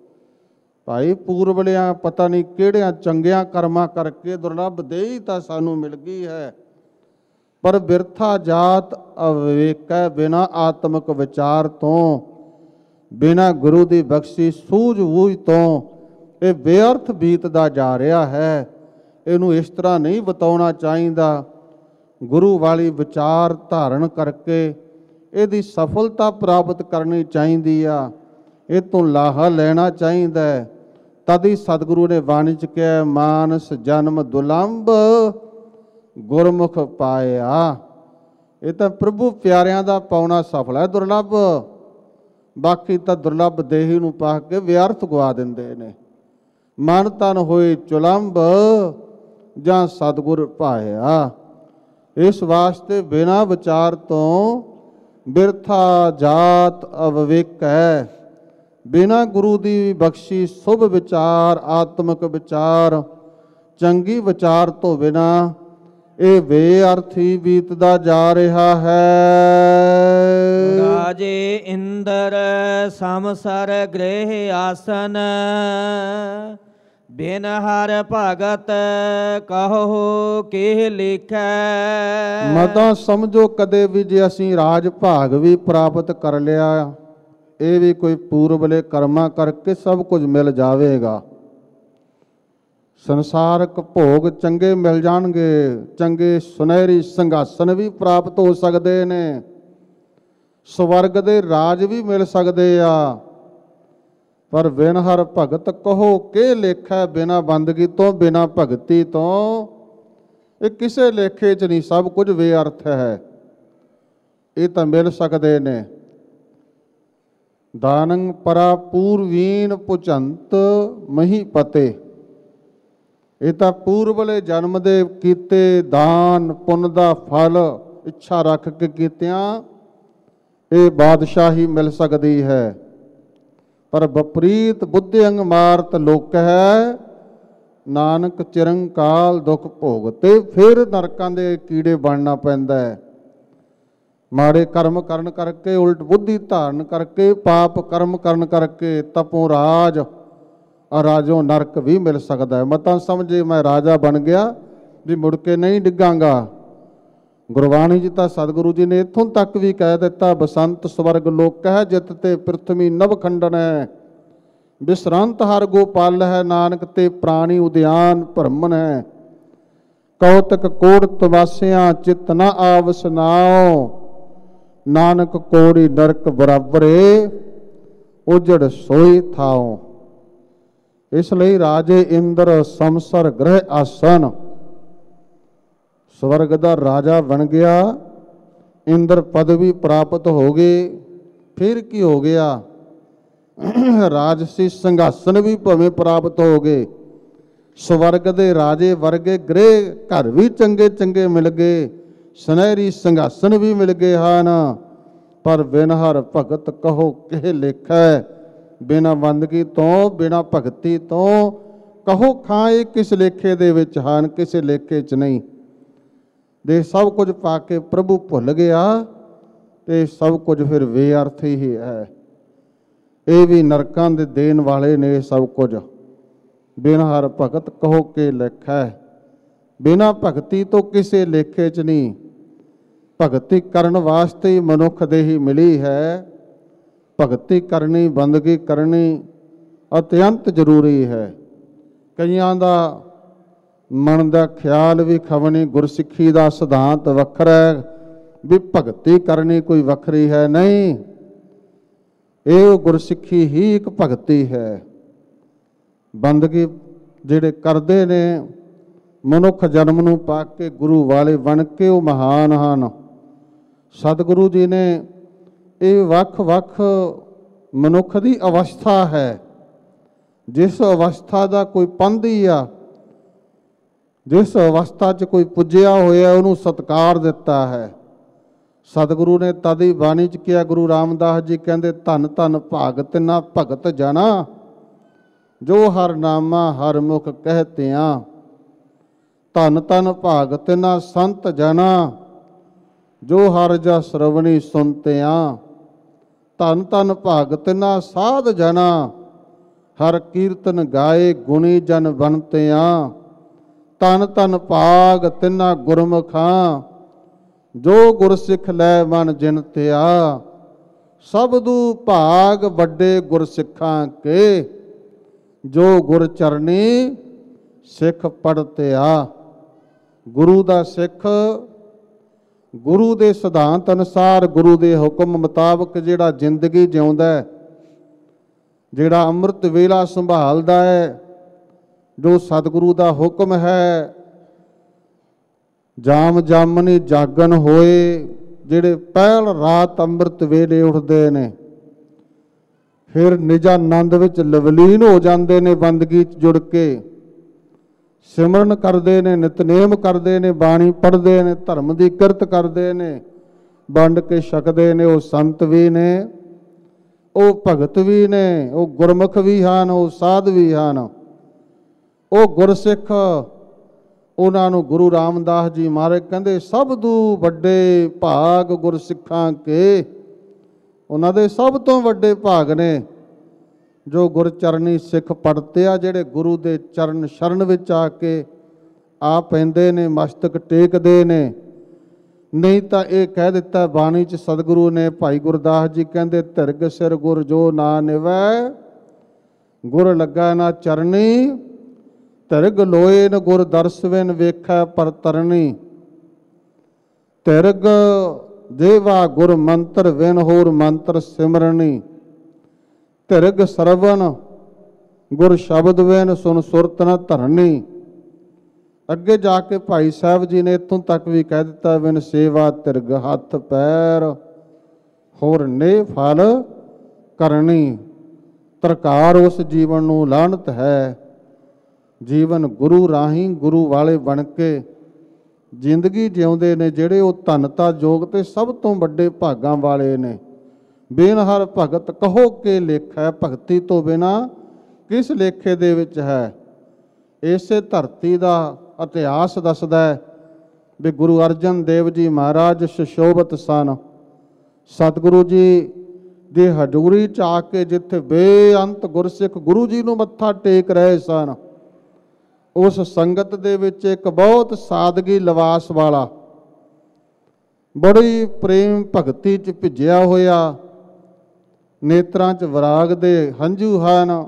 ਭਾਈ ਪੂਰਬਲਿਆਂ ਪਤਾ ਨਹੀਂ ਕਿਹੜਿਆਂ ਚੰਗਿਆਂ ਕਰਮਾਂ ਕਰਕੇ ਦੁਰਲੱਭ ਦੇਹੀ ਤਾਂ ਸਾਨੂੰ ਮਿਲ ਗਈ ਹੈ, ਪਰ ਬਿਰਥਾ ਜਾਤ ਅਵਿਵੇਕੈ, ਬਿਨਾਂ ਆਤਮਿਕ ਵਿਚਾਰ ਤੋਂ, ਬਿਨਾਂ ਗੁਰੂ ਦੀ ਬਖਸ਼ੀ ਸੂਝ-ਬੂਝ ਤੋਂ ਇਹ ਬੇਅਰਥ ਬੀਤਦਾ ਜਾ ਰਿਹਾ ਹੈ। ਇਹਨੂੰ ਇਸ ਤਰ੍ਹਾਂ ਨਹੀਂ ਬਤਾਉਣਾ ਚਾਹੀਦਾ। ਗੁਰੂ ਵਾਲੀ ਵਿਚਾਰ ਧਾਰਨ ਕਰਕੇ ਇਹਦੀ ਸਫਲਤਾ ਪ੍ਰਾਪਤ ਕਰਨੀ ਚਾਹੀਦੀ ਆ, ਇਹ ਤੋਂ ਲਾਹਾ ਲੈਣਾ ਚਾਹੀਦਾ ਹੈ। ਤਦ ਹੀ ਸਤਿਗੁਰੂ ਨੇ ਬਾਣੀ 'ਚ ਕਿਹਾ, ਮਾਨਸ ਜਨਮ ਦੁਲੰਭ ਗੁਰਮੁਖ ਪਾਇਆ। ਇਹ ਤਾਂ ਪ੍ਰਭੂ ਪਿਆਰਿਆਂ ਦਾ ਪਾਉਣਾ ਸਫਲ ਹੈ ਦੁਰਲੱਭ। ਬਾਕੀ ਤਾਂ ਦੁਰਲੱਭ ਦੇਹੀ ਨੂੰ ਪਾ ਕੇ ਵਿਅਰਥ ਗਵਾ ਦਿੰਦੇ ਨੇ। ਮਨ ਤਨ ਹੋਏ ਚੁਲੰਭ ਜਾਂ ਸਤਿਗੁਰ ਪਾਇਆ। ਇਸ ਵਾਸਤੇ ਬਿਨਾਂ ਵਿਚਾਰ ਤੋਂ ਬਿਰਥਾ ਜਾਤ ਅਵਿਵੇਕ ਹੈ, ਬਿਨਾਂ ਗੁਰੂ ਦੀ ਬਖਸ਼ੀ ਸ਼ੁਭ ਵਿਚਾਰ, ਆਤਮਿਕ ਵਿਚਾਰ, ਚੰਗੀ ਵਿਚਾਰ ਤੋਂ ਬਿਨਾਂ ਇਹ ਬੇਅਰਥ ਹੀ ਬੀਤਦਾ ਜਾ ਰਿਹਾ ਹੈ। ਰਾਜੇ ਇੰਦਰ ਸਮਸਰ ਗ੍ਰਹਿ ਆਸਨ, ਬਿਨ ਹਰ ਭਗਤ ਕਹੋ ਕਿਹ ਲਿਖੈ। ਮਤਾਂ ਸਮਝੋ ਕਦੇ ਵੀ ਜੇ ਅਸੀਂ ਰਾਜ ਭਾਗ ਵੀ ਪ੍ਰਾਪਤ ਕਰ ਲਿਆ, ਇਹ ਵੀ ਕੋਈ ਪੂਰਬਲੇ ਕਰਮਾਂ ਕਰਕੇ ਸਭ ਕੁਝ ਮਿਲ ਜਾਵੇਗਾ। ਸੰਸਾਰਕ ਭੋਗ ਚੰਗੇ ਮਿਲ ਜਾਣਗੇ, ਚੰਗੇ ਸੁਨਹਿਰੀ ਸਿੰਘਾਸਨ ਵੀ ਪ੍ਰਾਪਤ ਹੋ ਸਕਦੇ ਨੇ, ਸਵਰਗ ਦੇ ਰਾਜ ਵੀ ਮਿਲ ਸਕਦੇ ਆ, ਪਰ ਬਿਨ ਹਰ ਭਗਤ ਕਹੋ ਕਿ ਲੇਖਾ। ਬਿਨਾਂ ਬੰਦਗੀ ਤੋਂ, ਬਿਨਾਂ ਭਗਤੀ ਤੋਂ ਇਹ ਕਿਸੇ ਲੇਖੇ 'ਚ ਨਹੀਂ, ਸਭ ਕੁਝ ਬੇਅਰਥ ਹੈ। ਇਹ ਤਾਂ ਮਿਲ ਸਕਦੇ ਨੇ। ਦਾਨੰ ਪਰਾ ਪੂਰਵੀਨ ਪੁਚੰਤ ਮਹੀ ਪਤੇ। ਇਹ ਤਾਂ ਪੂਰਬਲੇ ਜਨਮ ਦੇ ਕੀਤੇ ਦਾਨ ਪੁੰਨ ਦਾ ਫਲ ਇੱਛਾ ਰੱਖ ਕੇ ਕੀਤਿਆਂ ਇਹ ਬਾਦਸ਼ਾਹੀ ਮਿਲ ਸਕਦੀ ਹੈ। ਪਰ ਵਿਪਰੀਤ ਬੁੱਧਿਅੰਗ ਮਾਰਤ ਲੋਕ ਹੈ, ਨਾਨਕ ਚਿਰੰਕਾਲ ਦੁੱਖ ਭੋਗਤੇ। ਫਿਰ ਨਰਕਾਂ ਦੇ ਕੀੜੇ ਬਣਨਾ ਪੈਂਦਾ ਹੈ। ਮਾੜੇ ਕਰਮ ਕਰਨ ਕਰਕੇ, ਉਲਟ ਬੁੱਧੀ ਧਾਰਨ ਕਰਕੇ, ਪਾਪ ਕਰਮ ਕਰਨ ਕਰਕੇ ਤਪੋਂ ਰਾਜ ਅਰਾਜੋਂ ਨਰਕ ਵੀ ਮਿਲ ਸਕਦਾ ਹੈ। ਮਤਾਂ ਸਮਝੇ ਮੈਂ ਰਾਜਾ ਬਣ ਗਿਆ ਵੀ ਮੁੜ ਕੇ ਨਹੀਂ ਡਿੱਗਾਂਗਾ। ਗੁਰਬਾਣੀ ਜੀ ਤਾਂ ਸਤਿਗੁਰੂ ਜੀ ਨੇ ਇੱਥੋਂ ਤੱਕ ਵੀ ਕਹਿ ਦਿੱਤਾ, ਬਸੰਤ ਸਵਰਗ ਲੋਕ ਹੈ, ਜਿਤ ਤੇ ਪ੍ਰਿਥਵੀ ਨਵ ਖੰਡਨ ਹੈ। ਵਿਸਰਾਂਤ ਹਰ ਗੋਪਾਲ ਹੈ, ਨਾਨਕ ਤੇ ਪ੍ਰਾਣੀ ਉਦਿਆਨ ਭਰਮਨ ਹੈ। ਕੌਤਕ ਕੋੜ ਤਵਾਸਿਆਂ ਚਿਤ ਨ ਆਵਸ ਨਾਉ, ਨਾਨਕ ਕੋੜੀ ਨਰਕ ਬਰਾਬਰੇ ਉਜੜ ਸੋਈ ਥਾਉ। ਇਸ ਲਈ ਰਾਜੇ ਇੰਦਰ ਸਮਸਰ ਗ੍ਰਹਿ ਆਸਨ, ਸਵਰਗ ਦਾ ਰਾਜਾ ਬਣ ਗਿਆ, ਇੰਦਰ ਪਦਵੀ ਪ੍ਰਾਪਤ ਹੋ ਗਈ। ਫਿਰ ਕੀ ਹੋ ਗਿਆ? ਰਾਜਸੀ ਸਿੰਘਾਸਨ ਵੀ ਭਵੇਂ ਪ੍ਰਾਪਤ ਹੋ ਗਏ। ਸਵਰਗ ਦੇ ਰਾਜੇ ਵਰਗੇ ਗ੍ਰਹਿ ਘਰ ਵੀ ਚੰਗੇ ਚੰਗੇ ਮਿਲ ਗਏ, ਸੁਨਹਿਰੀ ਸਿੰਘਾਸਨ ਵੀ ਮਿਲ ਗਏ ਹਨ। ਪਰ ਬਿਨ ਹਰ ਭਗਤ ਕਹੋ ਕਿਹ ਲੇਖੈ। ਬਿਨਾਂ ਬੰਦਗੀ ਤੋਂ, ਬਿਨਾਂ ਭਗਤੀ ਤੋਂ ਕਹੋ ਖਾਏ ਕਿਸ ਲੇਖੇ ਦੇ ਵਿੱਚ ਹਨ, ਕਿਸੇ ਲੇਖੇ 'ਚ ਨਹੀਂ। ਦੇ ਸਭ ਕੁਝ ਪਾ ਕੇ ਪ੍ਰਭੂ ਭੁੱਲ ਗਿਆ ਤੇ ਸਭ ਕੁਝ ਫਿਰ ਬੇਅਰਥ ਹੀ ਹੈ। ਇਹ ਵੀ ਨਰਕਾਂ ਦੇ ਦੇਣ ਵਾਲੇ ਨੇ ਸਭ ਕੁਝ। ਬਿਨ ਹਰ ਭਗਤ ਕਹੋ ਕਿ ਲੇਖੈ। ਬਿਨਾਂ ਭਗਤੀ ਤੋਂ ਕਿਸੇ ਲੇਖੇ 'ਚ ਨਹੀਂ। ਭਗਤੀ ਕਰਨ ਵਾਸਤੇ ਹੀ ਮਨੁੱਖ ਦੇਹੀ ਮਿਲੀ ਹੈ। ਭਗਤੀ ਕਰਨੀ, ਬੰਦਗੀ ਕਰਨੀ ਅਤਿਅੰਤ ਜ਼ਰੂਰੀ ਹੈ। ਕਈਆਂ ਦਾ ਮਨ ਦਾ ਖਿਆਲ ਵੀ ਖਵਣੀ ਗੁਰਸਿੱਖੀ ਦਾ ਸਿਧਾਂਤ ਵੱਖਰਾ ਹੈ ਵੀ ਭਗਤੀ ਕਰਨੀ ਕੋਈ ਵੱਖਰੀ ਹੈ। ਨਹੀਂ, ਇਹ ਗੁਰਸਿੱਖੀ ਹੀ ਇੱਕ ਭਗਤੀ ਹੈ। ਬੰਦਗੀ ਜਿਹੜੇ ਕਰਦੇ ਨੇ ਮਨੁੱਖ ਜਨਮ ਨੂੰ ਪਾ ਕੇ ਗੁਰੂ ਵਾਲੇ ਬਣ ਕੇ ਉਹ ਮਹਾਨ ਹਨ। ਸਤਿਗੁਰੂ ਜੀ ਨੇ ਇਹ ਵੱਖ-ਵੱਖ ਮਨੁੱਖ ਦੀ ਅਵਸਥਾ ਹੈ। ਜਿਸ ਅਵਸਥਾ ਦਾ ਕੋਈ ਪੰਧੀ ਆ, ਜਿਸ ਅਵਸਥਾ 'ਚ ਕੋਈ ਪੁੱਜਿਆ ਹੋਇਆ ਉਹਨੂੰ ਸਤਿਕਾਰ ਦਿੱਤਾ ਹੈ। ਸਤਿਗੁਰੂ ਨੇ ਤਦ ਹੀ ਬਾਣੀ 'ਚ ਕਿਹਾ, ਗੁਰੂ ਰਾਮਦਾਸ ਜੀ ਕਹਿੰਦੇ, ਧੰਨ ਧੰਨ ਭਾਗਤ ਨਾ ਭਗਤ ਜਨਾ, ਜੋ ਹਰ ਨਾਮਾ ਹਰ ਮੁਖ ਕਹਿਤਿਆਂ। ਧੰਨ ਧੰਨ ਭਾਗਤ ਨਾ ਸੰਤ ਜਨਾ, ਜੋ ਹਰ ਜਸ ਸ਼ਰਵਣੀ ਸੁਨਤਿਆਂ। ਧੰਨ ਧੰਨ ਭਾਗਤ ਨਾ ਸਾਧ ਜਨਾ, ਹਰ ਕੀਰਤਨ ਗਾਏ ਗੁਣੀ ਜਨ ਬਣਤਿਆਂ। ਧੰਨ ਧੰਨ ਭਾਗ ਤਿਨਾ ਗੁਰਮੁਖਾਂ, ਜੋ ਗੁਰਸਿੱਖ ਲੈ ਮਨ ਜਿਨਤਿਆ। ਸਬਦੂ ਭਾਗ ਵੱਡੇ ਗੁਰਸਿੱਖਾਂ ਕੇ, ਜੋ ਗੁਰ ਚਰਨੀ ਸਿੱਖ ਪੜਤਿਆ। ਗੁਰੂ ਦਾ ਸਿੱਖ ਗੁਰੂ ਦੇ ਸਿਧਾਂਤ ਅਨੁਸਾਰ, ਗੁਰੂ ਦੇ ਹੁਕਮ ਮੁਤਾਬਕ ਜਿਹੜਾ ਜ਼ਿੰਦਗੀ ਜਿਉਂਦਾ ਹੈ, ਜਿਹੜਾ ਅੰਮ੍ਰਿਤ ਵੇਲਾ ਸੰਭਾਲਦਾ ਹੈ, ਜੋ ਸਤਿਗੁਰੂ ਦਾ ਹੁਕਮ ਹੈ। ਜਾਮ ਜਾਮਨੀ ਜਾਗਣ ਹੋਏ, ਜਿਹੜੇ ਪਹਿਲ ਰਾਤ ਅੰਮ੍ਰਿਤ ਵੇਲੇ ਉੱਠਦੇ ਨੇ, ਫਿਰ ਨਿਜਾਨੰਦ ਵਿੱਚ ਲਵਲੀਨ ਹੋ ਜਾਂਦੇ ਨੇ, ਬੰਦਗੀ 'ਚ ਜੁੜ ਕੇ ਸਿਮਰਨ ਕਰਦੇ ਨੇ, ਨਿਤਨੇਮ ਕਰਦੇ ਨੇ, ਬਾਣੀ ਪੜ੍ਹਦੇ ਨੇ, ਧਰਮ ਦੀ ਕਿਰਤ ਕਰਦੇ ਨੇ, ਵੰਡ ਕੇ ਛਕਦੇ ਨੇ, ਉਹ ਸੰਤ ਵੀ ਨੇ। ਉਹ ਭਗਤ ਵੀ ਨੇ, ਉਹ ਗੁਰਮੁਖ ਵੀ ਹਨ, ਉਹ ਸਾਧ ਵੀ ਹਨ। ਉਹ ਗੁਰਸਿੱਖ, ਉਹਨਾਂ ਨੂੰ ਗੁਰੂ ਰਾਮਦਾਸ ਜੀ ਮਹਾਰਾਜ ਕਹਿੰਦੇ ਸਭ ਤੋਂ ਵੱਡੇ ਭਾਗ ਗੁਰਸਿੱਖਾਂ ਕੇ। ਉਹਨਾਂ ਦੇ ਸਭ ਤੋਂ ਵੱਡੇ ਭਾਗ ਨੇ ਜੋ ਗੁਰਚਰਨੀ ਸਿੱਖ ਪੜਤੇ ਆ, ਜਿਹੜੇ ਗੁਰੂ ਦੇ ਚਰਨ ਸ਼ਰਨ ਵਿੱਚ ਆ ਕੇ ਆ ਪੈਂਦੇ ਨੇ, ਮਸਤਕ ਟੇਕਦੇ ਨੇ। ਨਹੀਂ ਤਾਂ ਇਹ ਕਹਿ ਦਿੱਤਾ ਬਾਣੀ 'ਚ ਸਤਿਗੁਰੂ ਨੇ, ਭਾਈ ਗੁਰਦਾਸ ਜੀ ਕਹਿੰਦੇ ਧਿਰਗ ਸਿਰ ਗੁਰ ਜੋ ਨਾ ਨਿਵੈ, ਗੁਰ ਲੱਗਾ ਨਾ ਚਰਨੀ, ਧਿਰਗ ਲੋਏ ਨ ਗੁਰ ਦਰਸ ਵਿਨ ਵੇਖੈ ਪਰ ਤਰਨੀ। ਧਿਰਗ ਦੇਵਾ ਗੁਰ ਮੰਤਰ ਵਿਨ ਹੋਰ ਮੰਤਰ ਸਿਮਰਨੀ, ਧਿਰਗ ਸਰਵਨ ਗੁਰ ਸ਼ਬਦ ਵਿਨ ਸੁਨ ਸੁਰਤ ਨ ਧਰਨੀ। ਅੱਗੇ ਜਾ ਕੇ ਭਾਈ ਸਾਹਿਬ ਜੀ ਨੇ ਇੱਥੋਂ ਤੱਕ ਵੀ ਕਹਿ ਦਿੱਤਾ, ਵਿਨ ਸੇਵਾ ਧਿਰਗ ਹੱਥ ਪੈਰ ਹੋਰ ਨੇ ਫਲ ਕਰਨੀ। ਤਰਕਾਰ ਉਸ ਜੀਵਨ ਨੂੰ ਲਾਹਨਤ ਹੈ। ਜੀਵਨ ਗੁਰੂ ਰਾਹੀਂ ਗੁਰੂ ਵਾਲੇ ਬਣ ਕੇ ਜ਼ਿੰਦਗੀ ਜਿਉਂਦੇ ਨੇ ਜਿਹੜੇ, ਉਹ ਧਨਤਾ ਜੋਗ ਤੇ ਸਭ ਤੋਂ ਵੱਡੇ ਭਾਗਾਂ ਵਾਲੇ ਨੇ। ਬਿਨ ਹਰ ਭਗਤ ਕਹੋ ਕੇ ਲੇਖਾ, ਭਗਤੀ ਤੋਂ ਬਿਨਾ ਕਿਸ ਲੇਖੇ ਦੇ ਵਿੱਚ ਹੈ। ਇਸੇ ਧਰਤੀ ਦਾ ਇਤਿਹਾਸ ਦੱਸਦਾ ਹੈ ਵੀ ਗੁਰੂ ਅਰਜਨ ਦੇਵ ਜੀ ਮਹਾਰਾਜ ਸੁਸ਼ੋਭਿਤ ਸਨ। ਸਤਿਗੁਰੂ ਜੀ ਦੀ ਹਜ਼ੂਰੀ 'ਚ ਆ ਕੇ ਜਿੱਥੇ ਬੇਅੰਤ ਗੁਰਸਿੱਖ ਗੁਰੂ ਜੀ ਨੂੰ ਮੱਥਾ ਟੇਕ ਰਹੇ ਸਨ, ਉਸ ਸੰਗਤ ਦੇ ਵਿੱਚ ਇੱਕ ਬਹੁਤ ਸਾਦਗੀ ਲਿਬਾਸ ਵਾਲਾ, ਬੜੀ ਪ੍ਰੇਮ ਭਗਤੀ 'ਚ ਭਿੱਜਿਆ ਹੋਇਆ, ਨੇਤਰਾਂ 'ਚ ਵਿਰਾਗ ਦੇ ਹੰਝੂ ਹਨ,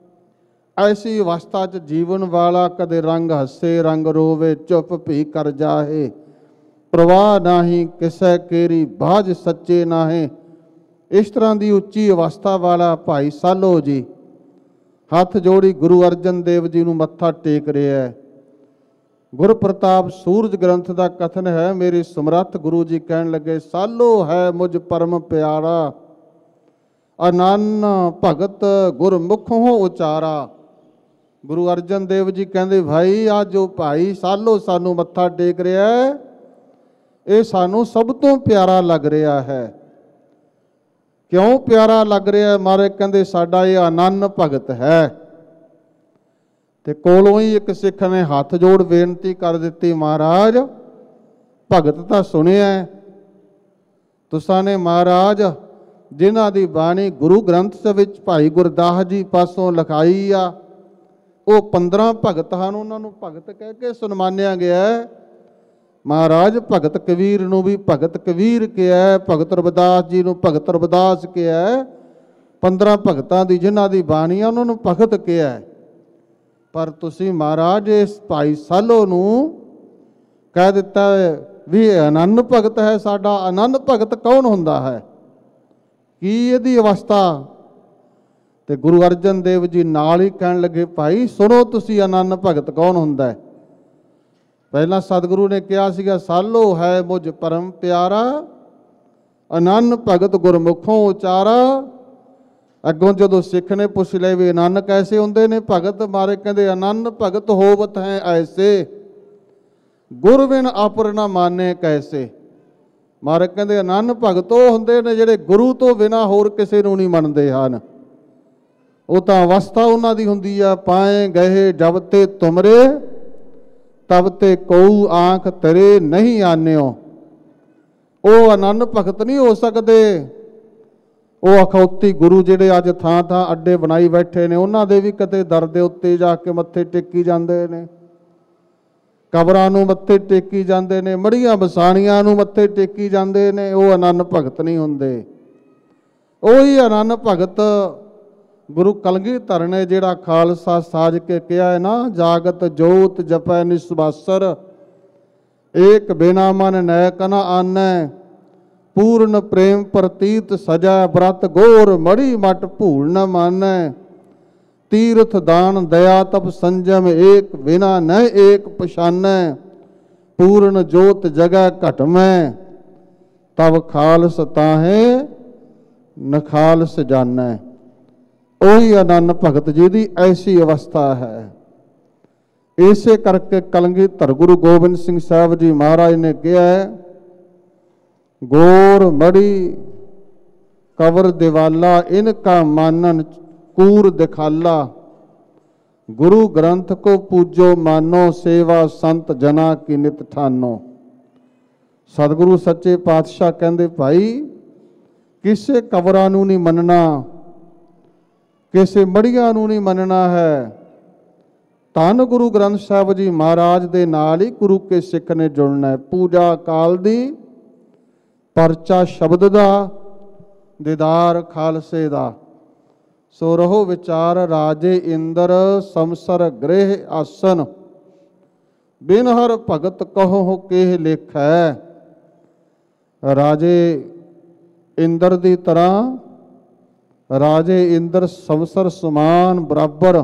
ਐਸੀ ਅਵਸਥਾ 'ਚ ਜੀਵਨ ਵਾਲਾ, ਕਦੇ ਰੰਗ ਹੱਸੇ ਰੰਗ ਰੋਵੇ, ਚੁੱਪ ਭੀ ਕਰ ਜਾਹੇ, ਪ੍ਰਵਾਹ ਨਾਹੀਂ ਕਿਸੇ ਕੇਰੀ ਬਾਝ ਸੱਚੇ ਨਾਹੇ। ਇਸ ਤਰ੍ਹਾਂ ਦੀ ਉੱਚੀ ਅਵਸਥਾ ਵਾਲਾ ਭਾਈ ਸਾਲੋ ਜੀ ਹੱਥ ਜੋੜੀ ਗੁਰੂ ਅਰਜਨ ਦੇਵ ਜੀ ਨੂੰ ਮੱਥਾ ਟੇਕ ਰਿਹਾ ਹੈ। ਗੁਰ ਪ੍ਰਤਾਪ ਸੂਰਜ ਗ੍ਰੰਥ ਦਾ ਕਥਨ ਹੈ, ਮੇਰੀ ਸਮਰੱਥ ਗੁਰੂ ਜੀ ਕਹਿਣ ਲੱਗੇ, ਸਾਲੋ ਹੈ ਮੁਝ ਪਰਮ ਪਿਆਰਾ, ਅਨੰਨ ਭਗਤ ਗੁਰਮੁਖੋਂ ਉਚਾਰਾ। ਗੁਰੂ ਅਰਜਨ ਦੇਵ ਜੀ ਕਹਿੰਦੇ, ਭਾਈ ਆ ਜੋ ਭਾਈ ਸਾਲੋ ਸਾਨੂੰ ਮੱਥਾ ਟੇਕ ਰਿਹਾ ਹੈ, ਇਹ ਸਾਨੂੰ ਸਭ ਤੋਂ ਪਿਆਰਾ ਲੱਗ ਰਿਹਾ ਹੈ। ਕਿਉਂ ਪਿਆਰਾ ਲੱਗ ਰਿਹਾ? ਮਹਾਰਾਜ ਕਹਿੰਦੇ ਸਾਡਾ ਇਹ ਅਨੰਨ ਭਗਤ ਹੈ। ਤੇ ਕੋਲੋਂ ਹੀ ਇੱਕ ਸਿੱਖ ਨੇ ਹੱਥ ਜੋੜ ਬੇਨਤੀ ਕਰ ਦਿੱਤੀ, ਮਹਾਰਾਜ ਭਗਤ ਤਾਂ ਸੁਣਿਆ, ਤੁਸਾਂ ਨੇ ਮਹਾਰਾਜ ਜਿਨ੍ਹਾਂ ਦੀ ਬਾਣੀ ਗੁਰੂ ਗ੍ਰੰਥ ਵਿੱਚ ਭਾਈ ਗੁਰਦਾਸ ਜੀ ਪਾਸੋਂ ਲਿਖਾਈ ਆ, ਉਹ ਪੰਦਰਾਂ ਭਗਤ ਹਨ, ਉਹਨਾਂ ਨੂੰ ਭਗਤ ਕਹਿ ਕੇ ਸਨਮਾਨਿਆ ਗਿਆ। ਮਹਾਰਾਜ ਭਗਤ ਕਬੀਰ ਨੂੰ ਵੀ ਭਗਤ ਕਬੀਰ ਕਿਹਾ, ਭਗਤ ਰਵਿਦਾਸ ਜੀ ਨੂੰ ਭਗਤ ਰਵਿਦਾਸ ਕਿਹਾ, ਪੰਦਰਾਂ ਭਗਤਾਂ ਦੀ ਜਿਨ੍ਹਾਂ ਦੀ ਬਾਣੀ ਆ ਉਹਨਾਂ ਨੂੰ ਭਗਤ ਕਿਹਾ। ਪਰ ਤੁਸੀਂ ਮਹਾਰਾਜ ਇਸ ਭਾਈ ਸਾਲੋ ਨੂੰ ਕਹਿ ਦਿੱਤਾ ਵੀ ਅਨੰਨ ਭਗਤ ਹੈ ਸਾਡਾ। ਅਨੰਨ ਭਗਤ ਕੌਣ ਹੁੰਦਾ ਹੈ? ਕੀ ਇਹਦੀ ਅਵਸਥਾ? ਤੇ ਗੁਰੂ ਅਰਜਨ ਦੇਵ ਜੀ ਨਾਲ ਹੀ ਕਹਿਣ ਲੱਗੇ, ਭਾਈ ਸੁਣੋ ਤੁਸੀਂ ਅਨੰਨ ਭਗਤ ਕੌਣ ਹੁੰਦਾ ਹੈ। ਪਹਿਲਾਂ ਸਤਿਗੁਰੂ ਨੇ ਕਿਹਾ ਸੀਗਾ, ਸਾਲੋ ਹੈ ਮੁਝ ਪਰਮ ਪਿਆਰਾ, ਅਨੰਨ ਭਗਤ ਗੁਰਮੁਖੋਂ ਉਚਾਰਾ। ਅੱਗੋਂ ਜਦੋਂ ਸਿੱਖ ਨੇ ਪੁੱਛ ਲਿਆ ਵੀ ਅਨੰਨ ਕੈਸੇ ਹੁੰਦੇ ਨੇ ਭਗਤ, ਮਾਰੇ ਕਹਿੰਦੇ ਅਨੰਨ ਭਗਤ ਹੋਵਤ ਹੈ ਐਸੇ, ਗੁਰ ਬਿਨ ਅਪਰ ਨਾ ਮਾਨੇ ਕੈਸੇ। ਮਾਰੇ ਕਹਿੰਦੇ ਅਨੰਨ ਭਗਤ ਉਹ ਹੁੰਦੇ ਨੇ ਜਿਹੜੇ ਗੁਰੂ ਤੋਂ ਬਿਨਾਂ ਹੋਰ ਕਿਸੇ ਨੂੰ ਨਹੀਂ ਮੰਨਦੇ ਹਨ। ਉਹ ਤਾਂ ਅਵਸਥਾ ਉਹਨਾਂ ਦੀ ਹੁੰਦੀ ਆ, ਪਾਏ ਗਏ ਜਬ ਤੇ ਤੁਮਰੇ ਤਬ ਤੇ ਕਉ ਆਂਖ ਤੇਰੇ ਨਹੀਂ ਆਨਿਓ। ਉਹ ਅਨੰਨ ਭਗਤ ਨਹੀਂ ਹੋ ਸਕਦੇ। ਉਹ ਅਖੌਤੀ ਗੁਰੂ ਜਿਹੜੇ ਅੱਜ ਥਾਂ ਥਾਂ ਅੱਡੇ ਬਣਾਈ ਬੈਠੇ ਨੇ, ਉਹਨਾਂ ਦੇ ਵੀ ਕਦੇ ਦਰ ਦੇ ਉੱਤੇ ਜਾ ਕੇ ਮੱਥੇ ਟੇਕੀ ਜਾਂਦੇ ਨੇ, ਕਬਰਾਂ ਨੂੰ ਮੱਥੇ ਟੇਕੀ ਜਾਂਦੇ ਨੇ, ਮੜੀਆਂ ਬਸਾਣੀਆਂ ਨੂੰ ਮੱਥੇ ਟੇਕੀ ਜਾਂਦੇ ਨੇ। ਉਹ ਅਨੰਨ ਭਗਤ ਨਹੀਂ ਹੁੰਦੇ। ਉਹੀ ਅਨੰਨ ਭਗਤ ਗੁਰੂ ਕਲਗੀਧਰ ਨੇ ਜਿਹੜਾ ਖਾਲਸਾ ਸਾਜ ਕੇ ਕਿਹਾ ਹੈ ਨਾ, ਜਾਗਤ ਜੋਤ ਜਪੈ ਨਿਸਵਾਸਰ, ਏਕ ਬਿਨਾ ਮਨ ਨੈਕ ਨ ਆਨੈ, ਪੂਰਨ ਪ੍ਰੇਮ ਪ੍ਰਤੀਤ ਸਜੈ ਬ੍ਰਤ ਗੋਰ, ਮੜੀ ਮਟ ਭੂਲ ਨ ਮਾਨੈ, ਤੀਰਥ ਦਾਨ ਦਇਆ ਤਪ ਸੰਜਮ, ਏਕ ਬਿਨਾ ਨ ਏਕ ਪਛਾਨੈ, ਪੂਰਨ ਜੋਤ ਜਗੈ ਘਟਮੈ, ਤਬ ਖਾਲਸ ਤਾਹੇ ਨਖਾਲਸ ਜਾਨੈ। ਉਹੀ ਅਨੰਨ ਭਗਤ ਜੀ ਦੀ ਐਸੀ ਅਵਸਥਾ ਹੈ। ਇਸੇ ਕਰਕੇ ਕਲਗੀਧਰ ਗੁਰੂ ਗੋਬਿੰਦ ਸਿੰਘ ਸਾਹਿਬ ਜੀ ਮਹਾਰਾਜ ਨੇ ਕਿਹਾ ਹੈ, ਗੋਰ ਮੜੀ कवर दिवाला इनका मानन कूर दिखाला। गुरु ग्रंथ को पूजो मानो सेवा संत जना की नित ठानो। सतगुरु सच्चे पातशाह कहते भाई किसे कवरां नूं नहीं मनना, किसे मड़ियां नूं नहीं मनना है। धन गुरु ग्रंथ साहिब जी महाराज दे नाल ही गुरु के सिख ने जुड़ना है। पूजा काल दी, परचा शब्द दा, दीदार खालसे दा। सो रहो विचार राजे इंद्र समसर गृह आसन। बिन हर भगत कहो केह लेख है। राजे इंद्र दी तरह राजे इंद्र समसर समान बराबर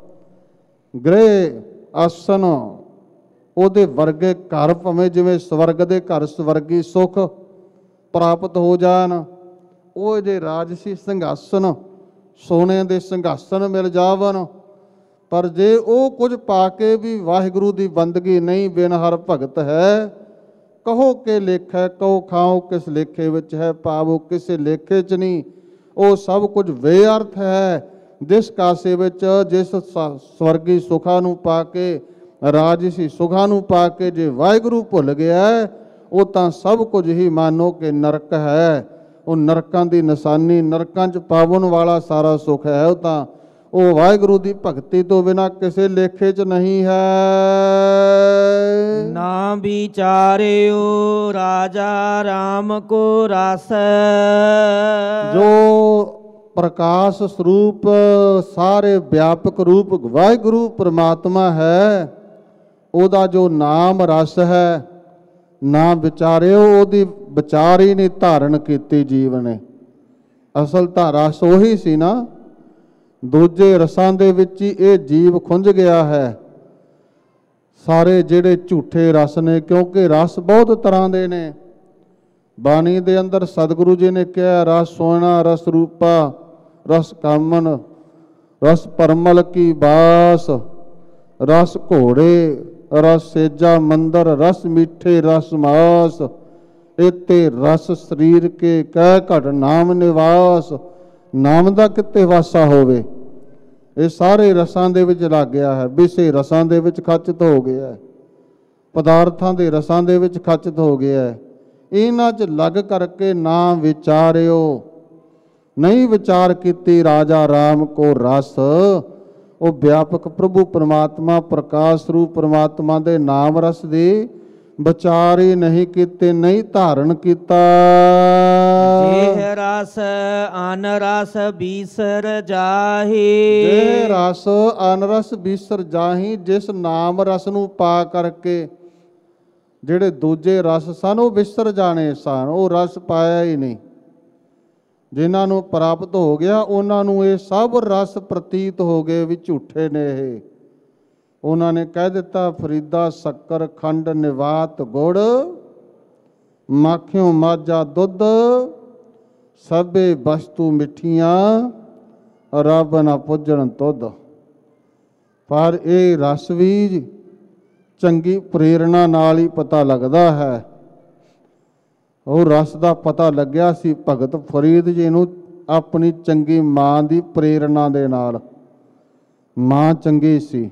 गृह आसन ਉਹਦੇ ਵਰਗੇ ਘਰ ਭਾਵੇਂ ਜਿਵੇਂ ਸਵਰਗ ਦੇ ਘਰ ਸਵਰਗੀ ਸੁਖ ਪ੍ਰਾਪਤ ਹੋ ਜਾਣ, ਉਹ ਜੇ ਰਾਜਸੀ ਸਿੰਘਾਸਨ ਸੋਨੇ ਦੇ ਸਿੰਘਾਸਨ ਮਿਲ ਜਾਵਨ। ਪਰ ਜੇ ਉਹ ਕੁਝ ਪਾ ਕੇ ਵੀ ਵਾਹਿਗੁਰੂ ਦੀ ਬੰਦਗੀ ਨਹੀਂ, ਬਿਨ ਹਰ ਭਗਤ ਹੈ ਕਹੋ ਕਿ ਲੇਖ ਹੈ। ਕਹੋ ਖਾਓ ਕਿਸ ਲੇਖੇ ਵਿੱਚ ਹੈ, ਪਾਵੋ ਕਿਸੇ ਲੇਖੇ 'ਚ ਨਹੀਂ। ਉਹ ਸਭ ਕੁਝ ਬੇਅਰਥ ਹੈ ਜਿਸ ਕਾਸੇ ਵਿੱਚ ਜਿਸ ਸਵਰਗੀ ਸੁਖਾਂ ਨੂੰ ਪਾ ਕੇ, ਰਾਜਸੀ ਸੁਖਾਂ ਨੂੰ ਪਾ ਕੇ ਜੇ ਵਾਹਿਗੁਰੂ ਭੁੱਲ ਗਿਆ, ਉਹ ਤਾਂ ਸਭ ਕੁਝ ਹੀ ਮਾਨੋ ਕਿ ਨਰਕ ਹੈ। ਉਹ ਨਰਕਾਂ ਦੀ ਨਿਸ਼ਾਨੀ, ਨਰਕਾਂ 'ਚ ਪਾਵਨ ਵਾਲਾ ਸਾਰਾ ਸੁਖ ਹੈ। ਉਹ ਤਾਂ ਉਹ ਵਾਹਿਗੁਰੂ ਦੀ ਭਗਤੀ ਤੋਂ ਬਿਨਾਂ ਕਿਸੇ ਲੇਖੇ 'ਚ ਨਹੀਂ ਹੈ। ਨਾ ਵਿਚਾਰਿਓ ਰਾਜਾ ਰਾਮ ਕੋ ਰਸ। ਜੋ ਪ੍ਰਕਾਸ਼ ਸਰੂਪ ਸਾਰੇ ਵਿਆਪਕ ਰੂਪ ਵਾਹਿਗੁਰੂ ਪਰਮਾਤਮਾ ਹੈ, ਉਹਦਾ ਜੋ ਨਾਮ ਰਸ ਹੈ, ਨਾ ਵਿਚਾਰਿਓ, ਉਹਦੀ ਵਿਚਾਰ ਹੀ ਨਹੀਂ ਧਾਰਨ ਕੀਤੀ ਜੀਵ ਨੇ। ਅਸਲ ਤਾਂ ਰਸ ਉਹੀ ਸੀ ਨਾ, ਦੂਜੇ ਰਸਾਂ ਦੇ ਵਿੱਚ ਹੀ ਇਹ ਜੀਵ ਖੁੰਝ ਗਿਆ ਹੈ। ਸਾਰੇ ਜਿਹੜੇ ਝੂਠੇ ਰਸ ਨੇ, ਕਿਉਂਕਿ ਰਸ ਬਹੁਤ ਤਰ੍ਹਾਂ ਦੇ ਨੇ। ਬਾਣੀ ਦੇ ਅੰਦਰ ਸਤਿਗੁਰੂ ਜੀ ਨੇ ਕਿਹਾ ਰਸ ਸੋਹਣਾ, ਰਸ ਰੂਪਾ, ਰਸ ਕਾਮਨ, ਰਸ ਪਰਮਲ ਕੀ ਬਾਸ, ਰਸ ਘੋੜੇ, ਰਸ ਸੇਜਾ ਮੰਦਰ, ਰਸ ਮਿੱਠੇ, ਰਸ ਮਾਸ। ਇਤੇ ਰਸ ਸਰੀਰ ਕੇ ਕਹਿ ਘਟ ਨਾਮ ਨਿਵਾਸ। ਨਾਮ ਦਾ ਕਿਤੇ ਵਾਸਾ ਹੋਵੇ। ਇਹ ਸਾਰੇ ਰਸਾਂ ਦੇ ਵਿੱਚ ਲੱਗ ਗਿਆ ਹੈ, ਵਿਸ਼ੇ ਰਸਾਂ ਦੇ ਵਿੱਚ ਖਚਿਤ ਹੋ ਗਿਆ ਹੈ, ਪਦਾਰਥਾਂ ਦੇ ਰਸਾਂ ਦੇ ਵਿੱਚ ਖਚਿਤ ਹੋ ਗਿਆ ਹੈ। ਇਹਨਾਂ 'ਚ ਲੱਗ ਕਰਕੇ ਨਾ ਵਿਚਾਰਿਓ, ਨਹੀਂ ਵਿਚਾਰ ਕੀਤੀ ਰਾਜਾ ਰਾਮ ਕੋ ਰਸ। ਉਹ ਵਿਆਪਕ ਪ੍ਰਭੂ ਪਰਮਾਤਮਾ ਪ੍ਰਕਾਸ਼ ਰੂਪ ਪਰਮਾਤਮਾ ਦੇ ਨਾਮ ਰਸ ਦੀ ਵਿਚਾਰ ਹੀ ਨਹੀਂ ਕੀਤੇ, ਨਹੀਂ ਧਾਰਨ ਕੀਤਾ। ਜਿਹ ਰਸ ਅਨ ਰਸ ਬੀਸਰ ਜਾਹੀ। ਜਿਹ ਰਸ ਅਨ ਰਸ ਬੀਸਰ ਜਾਹੀ। ਜਿਸ ਨਾਮ ਰਸ ਨੂੰ ਪਾ ਕਰਕੇ ਜਿਹੜੇ ਦੂਜੇ ਰਸ ਸਨ ਉਹ ਵਿਸਰ ਜਾਣੇ ਸਨ, ਉਹ ਰਸ ਪਾਇਆ ਹੀ ਨਹੀਂ। ਜਿਨ੍ਹਾਂ ਨੂੰ ਪ੍ਰਾਪਤ ਹੋ ਗਿਆ ਉਹਨਾਂ ਨੂੰ ਇਹ ਸਭ ਰਸ ਪ੍ਰਤੀਤ ਹੋ ਗਏ ਵੀ ਝੂਠੇ ਨੇ ਇਹ। ਉਹਨਾਂ ਨੇ ਕਹਿ ਦਿੱਤਾ ਫਰੀਦਾ ਸ਼ੱਕਰ ਖੰਡ ਨਿਵਾਤ ਗੁੜ, ਮਾਖਿਓ ਮਾਝਾ ਦੁੱਧ, ਸਭੇ ਵਸਤੂ ਮਿੱਠੀਆਂ, ਰੱਬ ਨਾ ਪੁੱਜਣ ਤੁਧ। ਪਰ ਇਹ ਰਸ ਵੀ ਚੰਗੀ ਪ੍ਰੇਰਣਾ ਨਾਲ ਹੀ ਪਤਾ ਲੱਗਦਾ ਹੈ। ਉਹ ਰਸ ਦਾ ਪਤਾ ਲੱਗਿਆ ਸੀ ਭਗਤ ਫਰੀਦ ਜੀ ਨੂੰ ਆਪਣੀ ਚੰਗੀ ਮਾਂ ਦੀ ਪ੍ਰੇਰਣਾ ਦੇ ਨਾਲ। ਮਾਂ ਚੰਗੀ ਸੀ,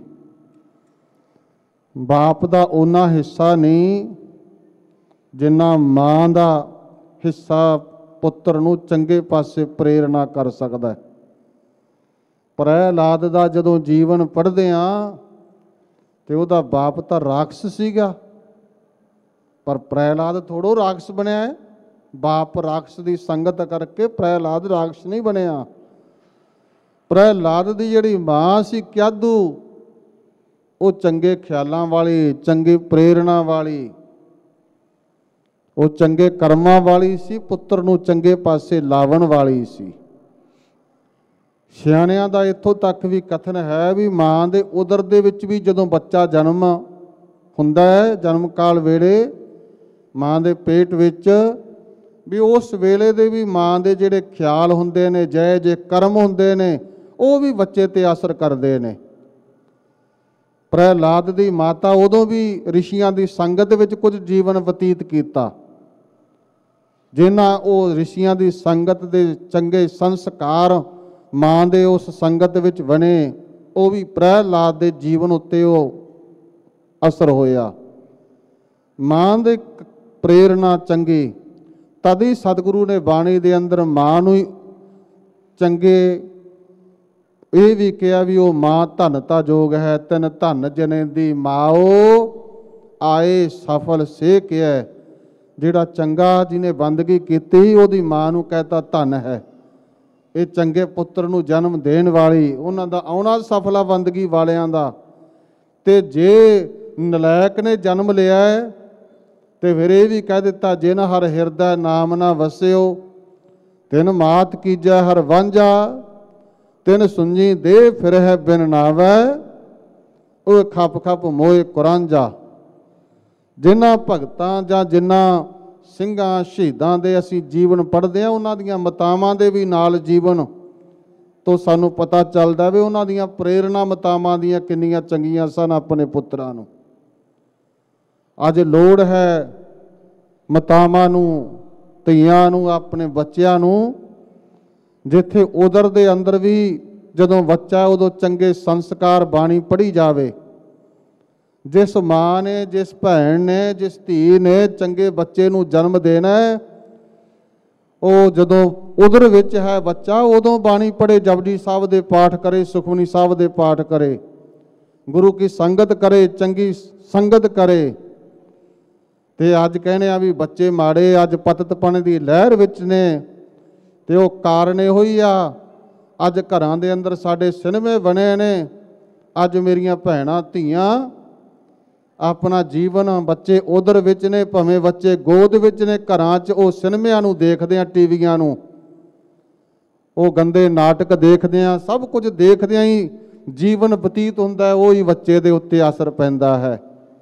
ਬਾਪ ਦਾ ਉਹਨਾਂ ਹਿੱਸਾ ਨਹੀਂ ਜਿੰਨਾ ਮਾਂ ਦਾ ਹਿੱਸਾ ਪੁੱਤਰ ਨੂੰ ਚੰਗੇ ਪਾਸੇ ਪ੍ਰੇਰਣਾ ਕਰ ਸਕਦਾ। ਪ੍ਰਹਿਲਾਦ ਦਾ ਜਦੋਂ ਜੀਵਨ ਪੜ੍ਹਦੇ ਹਾਂ ਤੇ ਉਹਦਾ ਬਾਪ ਤਾਂ ਰਾਖਸ ਸੀਗਾ, ਪਰ ਪ੍ਰਹਿਲਾਦ ਥੋੜੋ ਰਾਖਸ ਬਣਿਆ ਹੈ। ਬਾਪ ਰਾਖਸ ਦੀ ਸੰਗਤ ਕਰਕੇ ਪ੍ਰਹਿਲਾਦ ਰਾਖਸ ਨਹੀਂ ਬਣਿਆ। ਪ੍ਰਹਿਲਾਦ ਦੀ ਜਿਹੜੀ ਮਾਂ ਸੀ ਕਿਆਦੂ, ਉਹ ਚੰਗੇ ਖਿਆਲਾਂ ਵਾਲੀ, ਚੰਗੀ ਪ੍ਰੇਰਣਾ ਵਾਲੀ, ਉਹ ਚੰਗੇ ਕਰਮਾਂ ਵਾਲੀ ਸੀ, ਪੁੱਤਰ ਨੂੰ ਚੰਗੇ ਪਾਸੇ ਲਾਵਣ ਵਾਲੀ ਸੀ। ਸਿਆਣਿਆਂ ਦਾ ਇੱਥੋਂ ਤੱਕ ਵੀ ਕਥਨ ਹੈ ਵੀ ਮਾਂ ਦੇ ਉਦਰ ਦੇ ਵਿੱਚ ਵੀ ਜਦੋਂ ਬੱਚਾ ਜਨਮ ਹੁੰਦਾ ਹੈ, ਜਨਮ ਕਾਲ ਵੇਲੇ ਮਾਂ ਦੇ ਪੇਟ ਵਿੱਚ ਵੀ ਉਸ ਵੇਲੇ ਦੇ ਵੀ ਮਾਂ ਦੇ ਜਿਹੜੇ ਖਿਆਲ ਹੁੰਦੇ ਨੇ, ਜੈ ਜੇ ਕਰਮ ਹੁੰਦੇ ਨੇ, ਉਹ ਵੀ ਬੱਚੇ ਤੇ ਅਸਰ ਕਰਦੇ ਨੇ। ਪ੍ਰਹਿਲਾਦ ਦੀ ਮਾਤਾ ਉਦੋਂ ਵੀ ਰਿਸ਼ੀਆਂ ਦੀ ਸੰਗਤ ਵਿੱਚ ਕੁਝ ਜੀਵਨ ਬਤੀਤ ਕੀਤਾ, ਜਿਨ੍ਹਾਂ ਉਹ ਰਿਸ਼ੀਆਂ ਦੀ ਸੰਗਤ ਦੇ ਚੰਗੇ ਸੰਸਕਾਰ ਮਾਂ ਦੇ ਉਸ ਸੰਗਤ ਵਿੱਚ ਬਣੇ, ਉਹ ਵੀ ਪ੍ਰਹਿਲਾਦ ਦੇ ਜੀਵਨ ਉੱਤੇ ਉਹ ਅਸਰ ਹੋਇਆ। ਮਾਂ ਦੇ ਪ੍ਰੇਰਣਾ ਚੰਗੀ, ਤਦ ਹੀ ਸਤਿਗੁਰੂ ਨੇ ਬਾਣੀ ਦੇ ਅੰਦਰ ਮਾਂ ਨੂੰ ਹੀ ਚੰਗੇ ਇਹ ਵੀ ਕਿਹਾ ਵੀ ਉਹ ਮਾਂ ਧਨਤਾ ਜੋਗ ਹੈ, ਤਿਨ ਧਨ ਜਨੇ ਦੀ ਮਾਓ ਆਏ ਸਫਲ ਸੇ ਕਿਹਾ। ਜਿਹੜਾ ਚੰਗਾ ਜਿਹਨੇ ਬੰਦਗੀ ਕੀਤੀ ਉਹਦੀ ਮਾਂ ਨੂੰ ਕਹਿਤਾ ਧਨ ਹੈ। ਇਹ ਚੰਗੇ ਪੁੱਤਰ ਨੂੰ ਜਨਮ ਦੇਣ ਵਾਲੀ, ਉਹਨਾਂ ਦਾ ਆਉਣਾ ਸਫਲਾ ਬੰਦਗੀ ਵਾਲਿਆਂ ਦਾ। ਤੇ ਜੇ ਨਲਾਇਕ ਨੇ ਜਨਮ ਲਿਆ ਹੈ ਤੇ ਫਿਰ ਇਹ ਵੀ ਕਹਿ ਦਿੱਤਾ ਜਿਨ ਹਰ ਹਿਰਦੈ ਨਾਮ ਨਾ ਵਸਿਓ, ਤਿਨ ਮਾਤ ਕੀਜੈ ਹਰ ਵਾਂਝਾ, ਤਿਨ ਸੁਣੀ ਦੇ ਫਿਰ ਹੈ ਬਿਨ ਨਾਵੈ, ਉਹ ਖੱਪ ਖੱਪ ਮੋਏ ਕੁਰਾਂਝਾ। ਜਿਨ੍ਹਾਂ ਭਗਤਾਂ ਜਾਂ ਜਿਨ੍ਹਾਂ ਸਿੰਘਾਂ ਸ਼ਹੀਦਾਂ ਦੇ ਅਸੀਂ ਜੀਵਨ ਪੜ੍ਹਦੇ ਹਾਂ, ਉਹਨਾਂ ਦੀਆਂ ਮਤਾਵਾਂ ਦੇ ਵੀ ਨਾਲ ਜੀਵਨ ਤੋਂ ਸਾਨੂੰ ਪਤਾ ਚੱਲਦਾ ਵੀ ਉਹਨਾਂ ਦੀਆਂ ਪ੍ਰੇਰਣਾ ਮਤਾਵਾਂ ਦੀਆਂ ਕਿੰਨੀਆਂ ਚੰਗੀਆਂ ਸਨ ਆਪਣੇ ਪੁੱਤਰਾਂ ਨੂੰ। ਅੱਜ ਲੋੜ ਹੈ ਮਤਾਵਾਂ ਨੂੰ, ਧੀਆਂ ਨੂੰ, ਆਪਣੇ ਬੱਚਿਆਂ ਨੂੰ, ਜਿੱਥੇ ਉਦਰ ਦੇ ਅੰਦਰ ਵੀ ਜਦੋਂ ਬੱਚਾ ਉਦੋਂ ਚੰਗੇ ਸੰਸਕਾਰ ਬਾਣੀ ਪੜ੍ਹੀ ਜਾਵੇ। ਜਿਸ ਮਾਂ ਨੇ, ਜਿਸ ਭੈਣ ਨੇ, ਜਿਸ ਧੀ ਨੇ ਚੰਗੇ ਬੱਚੇ ਨੂੰ ਜਨਮ ਦੇਣਾ, ਉਹ ਜਦੋਂ ਉਦਰ ਵਿੱਚ ਹੈ ਬੱਚਾ, ਉਦੋਂ ਬਾਣੀ ਪੜ੍ਹੇ, ਜਪਜੀ ਸਾਹਿਬ ਦੇ ਪਾਠ ਕਰੇ, ਸੁਖਮਨੀ ਸਾਹਿਬ ਦੇ ਪਾਠ ਕਰੇ, ਗੁਰੂ ਕੀ ਸੰਗਤ ਕਰੇ, ਚੰਗੀ ਸੰਗਤ ਕਰੇ। ਤੇ ਅੱਜ ਕਹਿੰਦੇ ਆ ਵੀ ਬੱਚੇ ਮਾੜੇ, ਅੱਜ ਪਤਿਤਪਣ ਦੀ ਲਹਿਰ ਵਿੱਚ ਨੇ, ਤੇ ਉਹ ਕਾਰਨ ਇਹੋ ਹੀ ਆ। ਅੱਜ ਘਰਾਂ ਦੇ ਅੰਦਰ ਸਾਡੇ ਸਿਨੇਮੇ ਬਣੇ ਨੇ। ਅੱਜ ਮੇਰੀਆਂ ਭੈਣਾਂ ਧੀਆਂ ਆਪਣਾ ਜੀਵਨ, ਬੱਚੇ ਉਧਰ ਵਿੱਚ ਨੇ, ਭਾਵੇਂ ਬੱਚੇ ਗੋਦ ਵਿੱਚ ਨੇ, ਘਰਾਂ 'ਚ ਉਹ ਸਿਨੇਮਿਆਂ ਨੂੰ ਦੇਖਦੇ ਆ, ਟੀਵੀਆਂ ਨੂੰ, ਉਹ ਗੰਦੇ ਨਾਟਕ ਦੇਖਦੇ ਆ, ਸਭ ਕੁਝ ਦੇਖਦਿਆਂ ਹੀ ਜੀਵਨ ਬਤੀਤ ਹੁੰਦਾ, ਉਹ ਹੀ ਬੱਚੇ ਦੇ ਉੱਤੇ ਅਸਰ ਪੈਂਦਾ ਹੈ।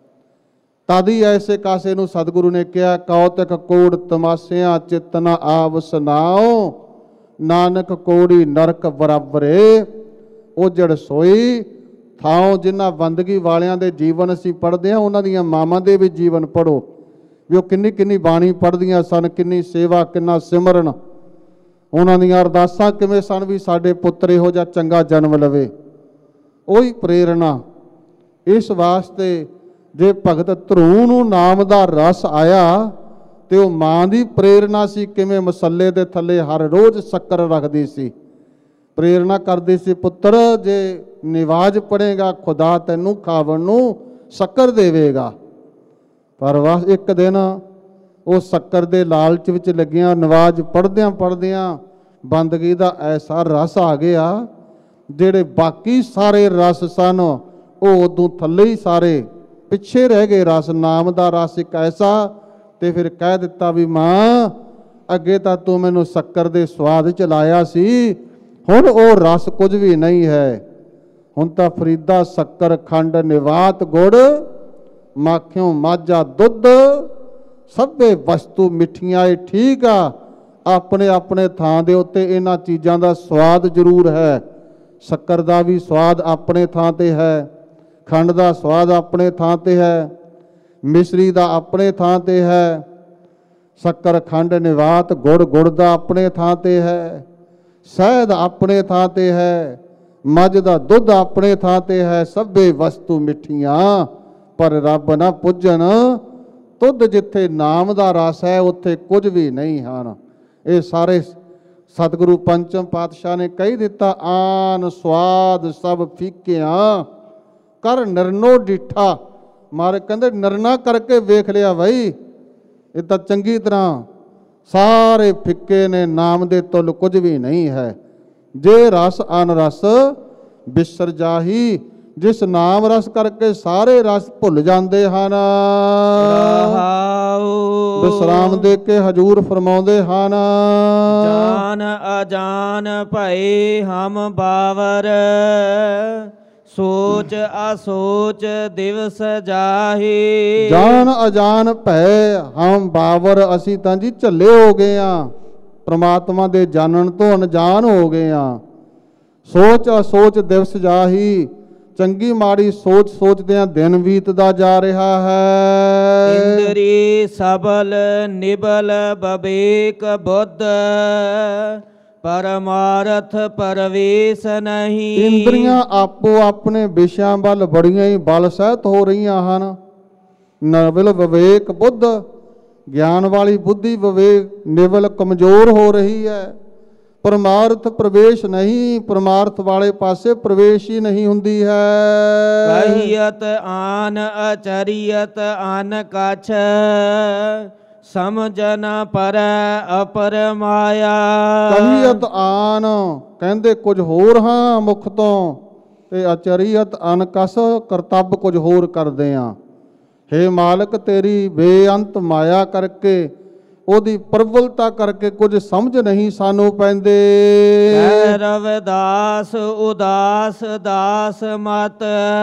ਤਦ ਹੀ ਐਸੇ ਕਾਸੇ ਨੂੰ ਸਤਿਗੁਰੂ ਨੇ ਕਿਹਾ ਕੌਤਕ ਕੋੜ ਤਮਾਸਿਆਂ ਚਿਤ ਨ ਆਵ ਸੁਨਾਓ, ਨਾਨਕ ਕੋੜੀ ਨਰਕ ਬਰਾਬਰੇ। ਉਜੜ ਸੋਈ ਥਾਂ ਜਿਨ੍ਹਾਂ ਬੰਦਗੀ ਵਾਲਿਆਂ ਦੇ ਜੀਵਨ ਅਸੀਂ ਪੜ੍ਹਦੇ ਹਾਂ, ਉਹਨਾਂ ਦੀਆਂ ਮਾਵਾਂ ਦੇ ਵੀ ਜੀਵਨ ਪੜ੍ਹੋ ਵੀ ਉਹ ਕਿੰਨੀ ਕਿੰਨੀ ਬਾਣੀ ਪੜ੍ਹਦੀਆਂ ਸਨ, ਕਿੰਨੀ ਸੇਵਾ, ਕਿੰਨਾ ਸਿਮਰਨ, ਉਹਨਾਂ ਦੀਆਂ ਅਰਦਾਸਾਂ ਕਿਵੇਂ ਸਨ ਵੀ ਸਾਡੇ ਪੁੱਤਰ ਇਹੋ ਜਿਹਾ ਚੰਗਾ ਜਨਮ ਲਵੇ। ਉਹੀ ਪ੍ਰੇਰਣਾ। ਇਸ ਵਾਸਤੇ ਜੇ ਭਗਤ ਧਰੂ ਨੂੰ ਨਾਮ ਦਾ ਰਸ ਆਇਆ ਤੇ ਉਹ ਮਾਂ ਦੀ ਪ੍ਰੇਰਣਾ ਸੀ, ਕਿਵੇਂ ਮਸੱਲੇ ਦੇ ਥੱਲੇ ਹਰ ਰੋਜ਼ ਸ਼ੱਕਰ ਰੱਖਦੀ ਸੀ, ਪ੍ਰੇਰਣਾ ਕਰਦੀ ਸੀ, ਪੁੱਤਰ ਜੇ ਨਿਵਾਜ ਪੜੇਗਾ ਖੁਦਾ ਤੈਨੂੰ ਖਾਵਣ ਨੂੰ ਸ਼ੱਕਰ ਦੇਵੇਗਾ। ਪਰ ਵਾਹ ਇੱਕ ਦਿਨ ਉਹ ਸ਼ੱਕਰ ਦੇ ਲਾਲਚ ਵਿੱਚ ਲੱਗਿਆ, ਨਵਾਜ਼ ਪੜ੍ਹਦਿਆਂ ਪੜ੍ਹਦਿਆਂ ਬੰਦਗੀ ਦਾ ਐਸਾ ਰਸ ਆ ਗਿਆ, ਜਿਹੜੇ ਬਾਕੀ ਸਾਰੇ ਰਸ ਸਨ ਉਹ ਉਦੋਂ ਥੱਲੇ ਹੀ ਸਾਰੇ ਪਿੱਛੇ ਰਹਿ ਗਏ। ਰਸ, ਨਾਮ ਦਾ ਰਸ ਇੱਕ ਐਸਾ। ਤੇ ਫਿਰ ਕਹਿ ਦਿੱਤਾ ਵੀ ਮਾਂ ਅੱਗੇ ਤਾਂ ਤੂੰ ਮੈਨੂੰ ਸ਼ੱਕਰ ਦੇ ਸਵਾਦ ਚ ਲਾਇਆ ਸੀ, ਹੁਣ ਉਹ ਰਸ ਕੁਝ ਵੀ ਨਹੀਂ ਹੈ। ਹੁਣ ਤਾਂ ਫਰੀਦਾ ਸ਼ੱਕਰ, ਖੰਡ, ਨਿਵਾਤ, ਗੁੜ, ਮਾਖਿਓਂ ਮਾਝਾ ਦੁੱਧ, ਸਭੇ ਵਸਤੂ ਮਿੱਠੀਆਂ ਏ। ਠੀਕ ਆ, ਆਪਣੇ ਆਪਣੇ ਥਾਂ ਦੇ ਉੱਤੇ ਇਹਨਾਂ ਚੀਜ਼ਾਂ ਦਾ ਸਵਾਦ ਜ਼ਰੂਰ ਹੈ। ਸ਼ੱਕਰ ਦਾ ਵੀ ਸਵਾਦ ਆਪਣੇ ਥਾਂ ਤੇ ਹੈ, ਖੰਡ ਦਾ ਸਵਾਦ ਆਪਣੇ ਥਾਂ ਤੇ ਹੈ, ਮਿਸ਼ਰੀ ਦਾ ਆਪਣੇ ਥਾਂ ਤੇ ਹੈ, ਸ਼ੱਕਰ, ਖੰਡ, ਨਿਵਾਤ, ਗੁੜ, ਗੁੜ ਦਾ ਆਪਣੇ ਥਾਂ ਤੇ ਹੈ, ਸ਼ਹਿਦ ਆਪਣੇ ਥਾਂ ਤੇ ਹੈ, ਮੱਝ ਦਾ ਦੁੱਧ ਆਪਣੇ ਥਾਂ ਤੇ ਹੈ। ਸਭੇ ਵਸਤੂ ਮਿੱਠੀਆਂ ਪਰ ਰੱਬ ਨਾ ਪੁੱਜਣ, ਤੁਧ ਜਿੱਥੇ ਨਾਮ ਦਾ ਰਸ ਹੈ ਉੱਥੇ ਕੁਝ ਵੀ ਨਹੀਂ ਹਨ। ਇਹ ਸਾਰੇ ਸਤਿਗੁਰੂ ਪੰਚਮ ਪਾਤਸ਼ਾਹ ਨੇ ਕਹਿ ਦਿੱਤਾ, ਆਨ ਸਵਾਦ ਸਭ ਫੀਕਿਆਂ ਕਰ ਨਿਰਨੋ ਡਿਠਾ। ਮਾਰੇ ਕਹਿੰਦੇ ਨਿਰਣਾ ਕਰਕੇ ਵੇਖ ਲਿਆ ਬਈ, ਇਹ ਤਾਂ ਚੰਗੀ ਤਰ੍ਹਾਂ ਸਾਰੇ ਫਿੱਕੇ ਨੇ, ਨਾਮ ਦੇ ਤੁੱਲ ਕੁਝ ਵੀ ਨਹੀਂ ਹੈ। ਜੇ ਰਸ ਅਨ ਰਸ ਬਿਸਰ ਜਾਹੀ, ਜਿਸ ਨਾਮ ਰਸ ਕਰਕੇ ਸਾਰੇ ਰਸ ਭੁੱਲ ਜਾਂਦੇ ਹਨ। ਵਿਸਰਾਮ ਦੇ ਕੇ ਹਜੂਰ ਫਰਮਾਉਂਦੇ ਹਨ, ਜਾਨ ਅਜਾਨ ਭਏ ਹਮ ਬਾਵਰ, ਸੋਚ ਅਸੋਚ ਦਿਵਸ ਜਾਹੀ। ਜਾਨ ਅਜਾਨ ਭੈ ਹਮ ਬਾਵਰ, ਅਸੀਂ ਤਾਂ ਜੀ ਝੱਲੇ ਹੋ ਗਏ ਆ, ਪ੍ਰਮਾਤਮਾ ਦੇ ਜਾਣਨ ਤੋਂ ਅਣਜਾਣ ਹੋ ਗਏ ਆ। ਸੋਚ ਅਸੋਚ ਦਿਵਸ ਜਾਹੀ, ਚੰਗੀ ਮਾੜੀ ਸੋਚ ਸੋਚਦਿਆਂ ਦਿਨ ਬੀਤਦਾ ਜਾ ਰਿਹਾ ਹੈ। ਇੰਦਰੀ ਸਬਲ ਨਿਬਲ ਬਵੇਕ ਬੁੱਧ ਪਰਮਾਰਥ ਪਰਵੇਸ਼ ਨਹੀਂ। ਇੰਦਰੀਆਂ ਆਪੋ ਆਪਣੇ ਵਿਸ਼ਿਆਂ ਵੱਲ ਬੜੀਆਂ ਹੀ ਬਲ ਸਹਿਤ ਹੋ ਰਹੀਆਂ ਹਨ। ਨਿਬਲ ਵਿਵੇਕ ਬੁੱਧ, ਗਿਆਨ ਵਾਲੀ ਬੁੱਧੀ ਵਿਵੇਕ ਨਿਬਲ ਕਮਜ਼ੋਰ ਹੋ ਰਹੀ ਹੈ। ਪਰਮਾਰਥ ਪ੍ਰਵੇਸ਼ ਨਹੀਂ, ਪਰਮਾਰਥ ਵਾਲੇ ਪਾਸੇ ਪ੍ਰਵੇਸ਼ ਹੀ ਨਹੀਂ ਹੁੰਦੀ ਹੈ। ਕਹੀਅਤ ਆਨ ਅਚਰੀਅਤ ਆਨ ਕਛ ਸਮਝ ਨ ਪਰੈ ਅਪਰ ਮਾਇਆ। ਕਹੀਅਤ ਆਨ ਕਹਿੰਦੇ ਕੁਝ ਹੋਰ ਹਾਂ ਮੁਖ ਤੋਂ, ਤੇ ਅਚਰੀਅਤ ਅਨ ਕਸ ਕਰਤੱਵ ਕੁਝ ਹੋਰ ਕਰਦੇ ਆ। ਹੇ ਮਾਲਕ, ਤੇਰੀ ਬੇਅੰਤ ਮਾਇਆ ਕਰਕੇ, ਉਹਦੀ ਪ੍ਰਬਲਤਾ ਕਰਕੇ ਕੁਝ ਸਮਝ ਨਹੀਂ ਸਾਨੂੰ ਪੈਂਦੇ। ਕਹਿ ਰਵਿਦਾਸ ਉਦਾਸ ਦਾਸ ਮਤ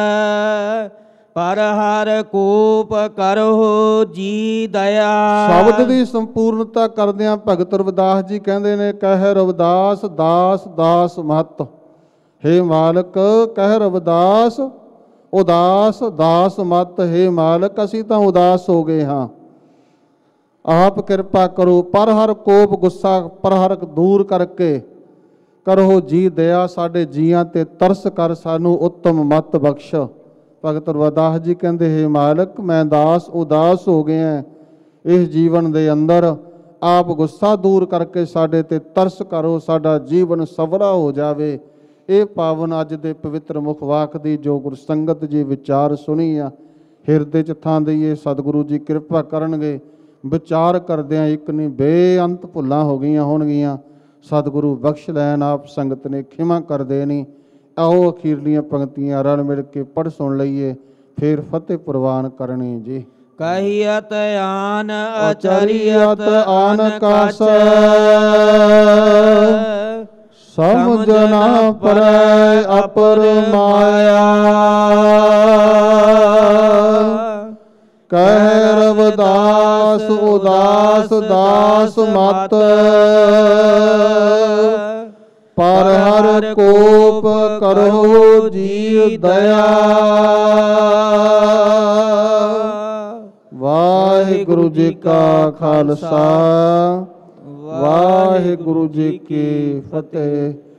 ਪਰ ਹਰ ਕੋਪ ਕਰੋ ਜੀ ਦਇਆ। ਸ਼ਬਦ ਦੀ ਸੰਪੂਰਨਤਾ ਕਰਦਿਆਂ ਭਗਤ ਰਵਿਦਾਸ ਜੀ ਕਹਿੰਦੇ ਨੇ, ਕਹਿ ਰਵਿਦਾਸ ਦਾਸ ਦਾਸ ਮਤ। ਹੇ ਮਾਲਕ, ਕਹਿ ਰਵਿਦਾਸ ਉਦਾਸ ਦਾਸ ਮਤ। ਹੇ ਮਾਲਕ, ਅਸੀਂ ਤਾਂ ਉਦਾਸ ਹੋ ਗਏ ਹਾਂ, ਆਪ ਕਿਰਪਾ ਕਰੋ। ਪਰ ਹਰ ਕੋਪ ਗੁੱਸਾ ਪਰ ਹਰ ਦੂਰ ਕਰਕੇ ਕਰੋ ਜੀ ਦਇਆ। ਸਾਡੇ ਜੀਆਂ ਤੇ ਤਰਸ ਕਰ, ਸਾਨੂੰ ਉੱਤਮ ਮਤ ਬਖਸ਼। ਭਗਤ ਰਵਿਦਾਸ ਜੀ ਕਹਿੰਦੇ, ਹੇ ਮਾਲਕ, ਮੈਂ ਦਾਸ ਉਦਾਸ ਹੋ ਗਿਆ ਇਸ ਜੀਵਨ ਦੇ ਅੰਦਰ। ਆਪ ਗੁੱਸਾ ਦੂਰ ਕਰਕੇ ਸਾਡੇ ਤੇ ਤਰਸ ਕਰੋ, ਸਾਡਾ ਜੀਵਨ ਸਵਰਾ ਹੋ ਜਾਵੇ। ਇਹ ਪਾਵਨ ਅੱਜ ਦੇ ਪਵਿੱਤਰ ਮੁਖ ਵਾਕ ਦੀ ਜੋ ਗੁਰ ਸੰਗਤ ਜੀ ਵਿਚਾਰ ਸੁਣੀ ਆ, ਹਿਰਦੇ 'ਚ ਥਾਂ ਦਈਏ। ਸਤਿਗੁਰੂ ਜੀ ਕਿਰਪਾ ਕਰਨਗੇ। ਵਿਚਾਰ ਕਰਦਿਆਂ ਇੱਕ ਨਹੀਂ ਬੇਅੰਤ ਭੁੱਲਾਂ ਹੋ ਗਈਆਂ ਹੋਣਗੀਆਂ। ਸਤਿਗੁਰੂ ਬਖਸ਼ ਲੈਣ, ਆਪ ਸੰਗਤ ਨੇ ਖਿਮਾ ਕਰ ਦੇਣੀ। ਆਓ ਅਖੀਰਲੀਆਂ ਪੰਕਤੀਆਂ ਰਲ ਮਿਲ ਕੇ ਪੜ੍ਹ ਸੁਣ ਲਈਏ, ਫਿਰ ਫਤਿਹ ਪ੍ਰਵਾਨ ਕਰਨੀ ਜੀ। ਕਹੀਅਤ ਆਨ ਅਚਰੀਅਤ ਆਨ ਕਛ ਸਮਝ ਨ ਪਰੈ ਅਪਰ ਮਾਇਆ। ਕਹਿ ਰਵਿਦਾਸ ਉਦਾਸ ਦਾਸ ਮਤ ਪਰ ਹਰ ਕੋਪ ਕਰੋ ਜੀ ਦਇਆ। ਵਾਹਿਗੁਰੂ ਜੀ ਕਾ ਖਾਲਸਾ, ਵਾਹਿਗੁਰੂ ਜੀ ਕੀ ਫਤਿਹ।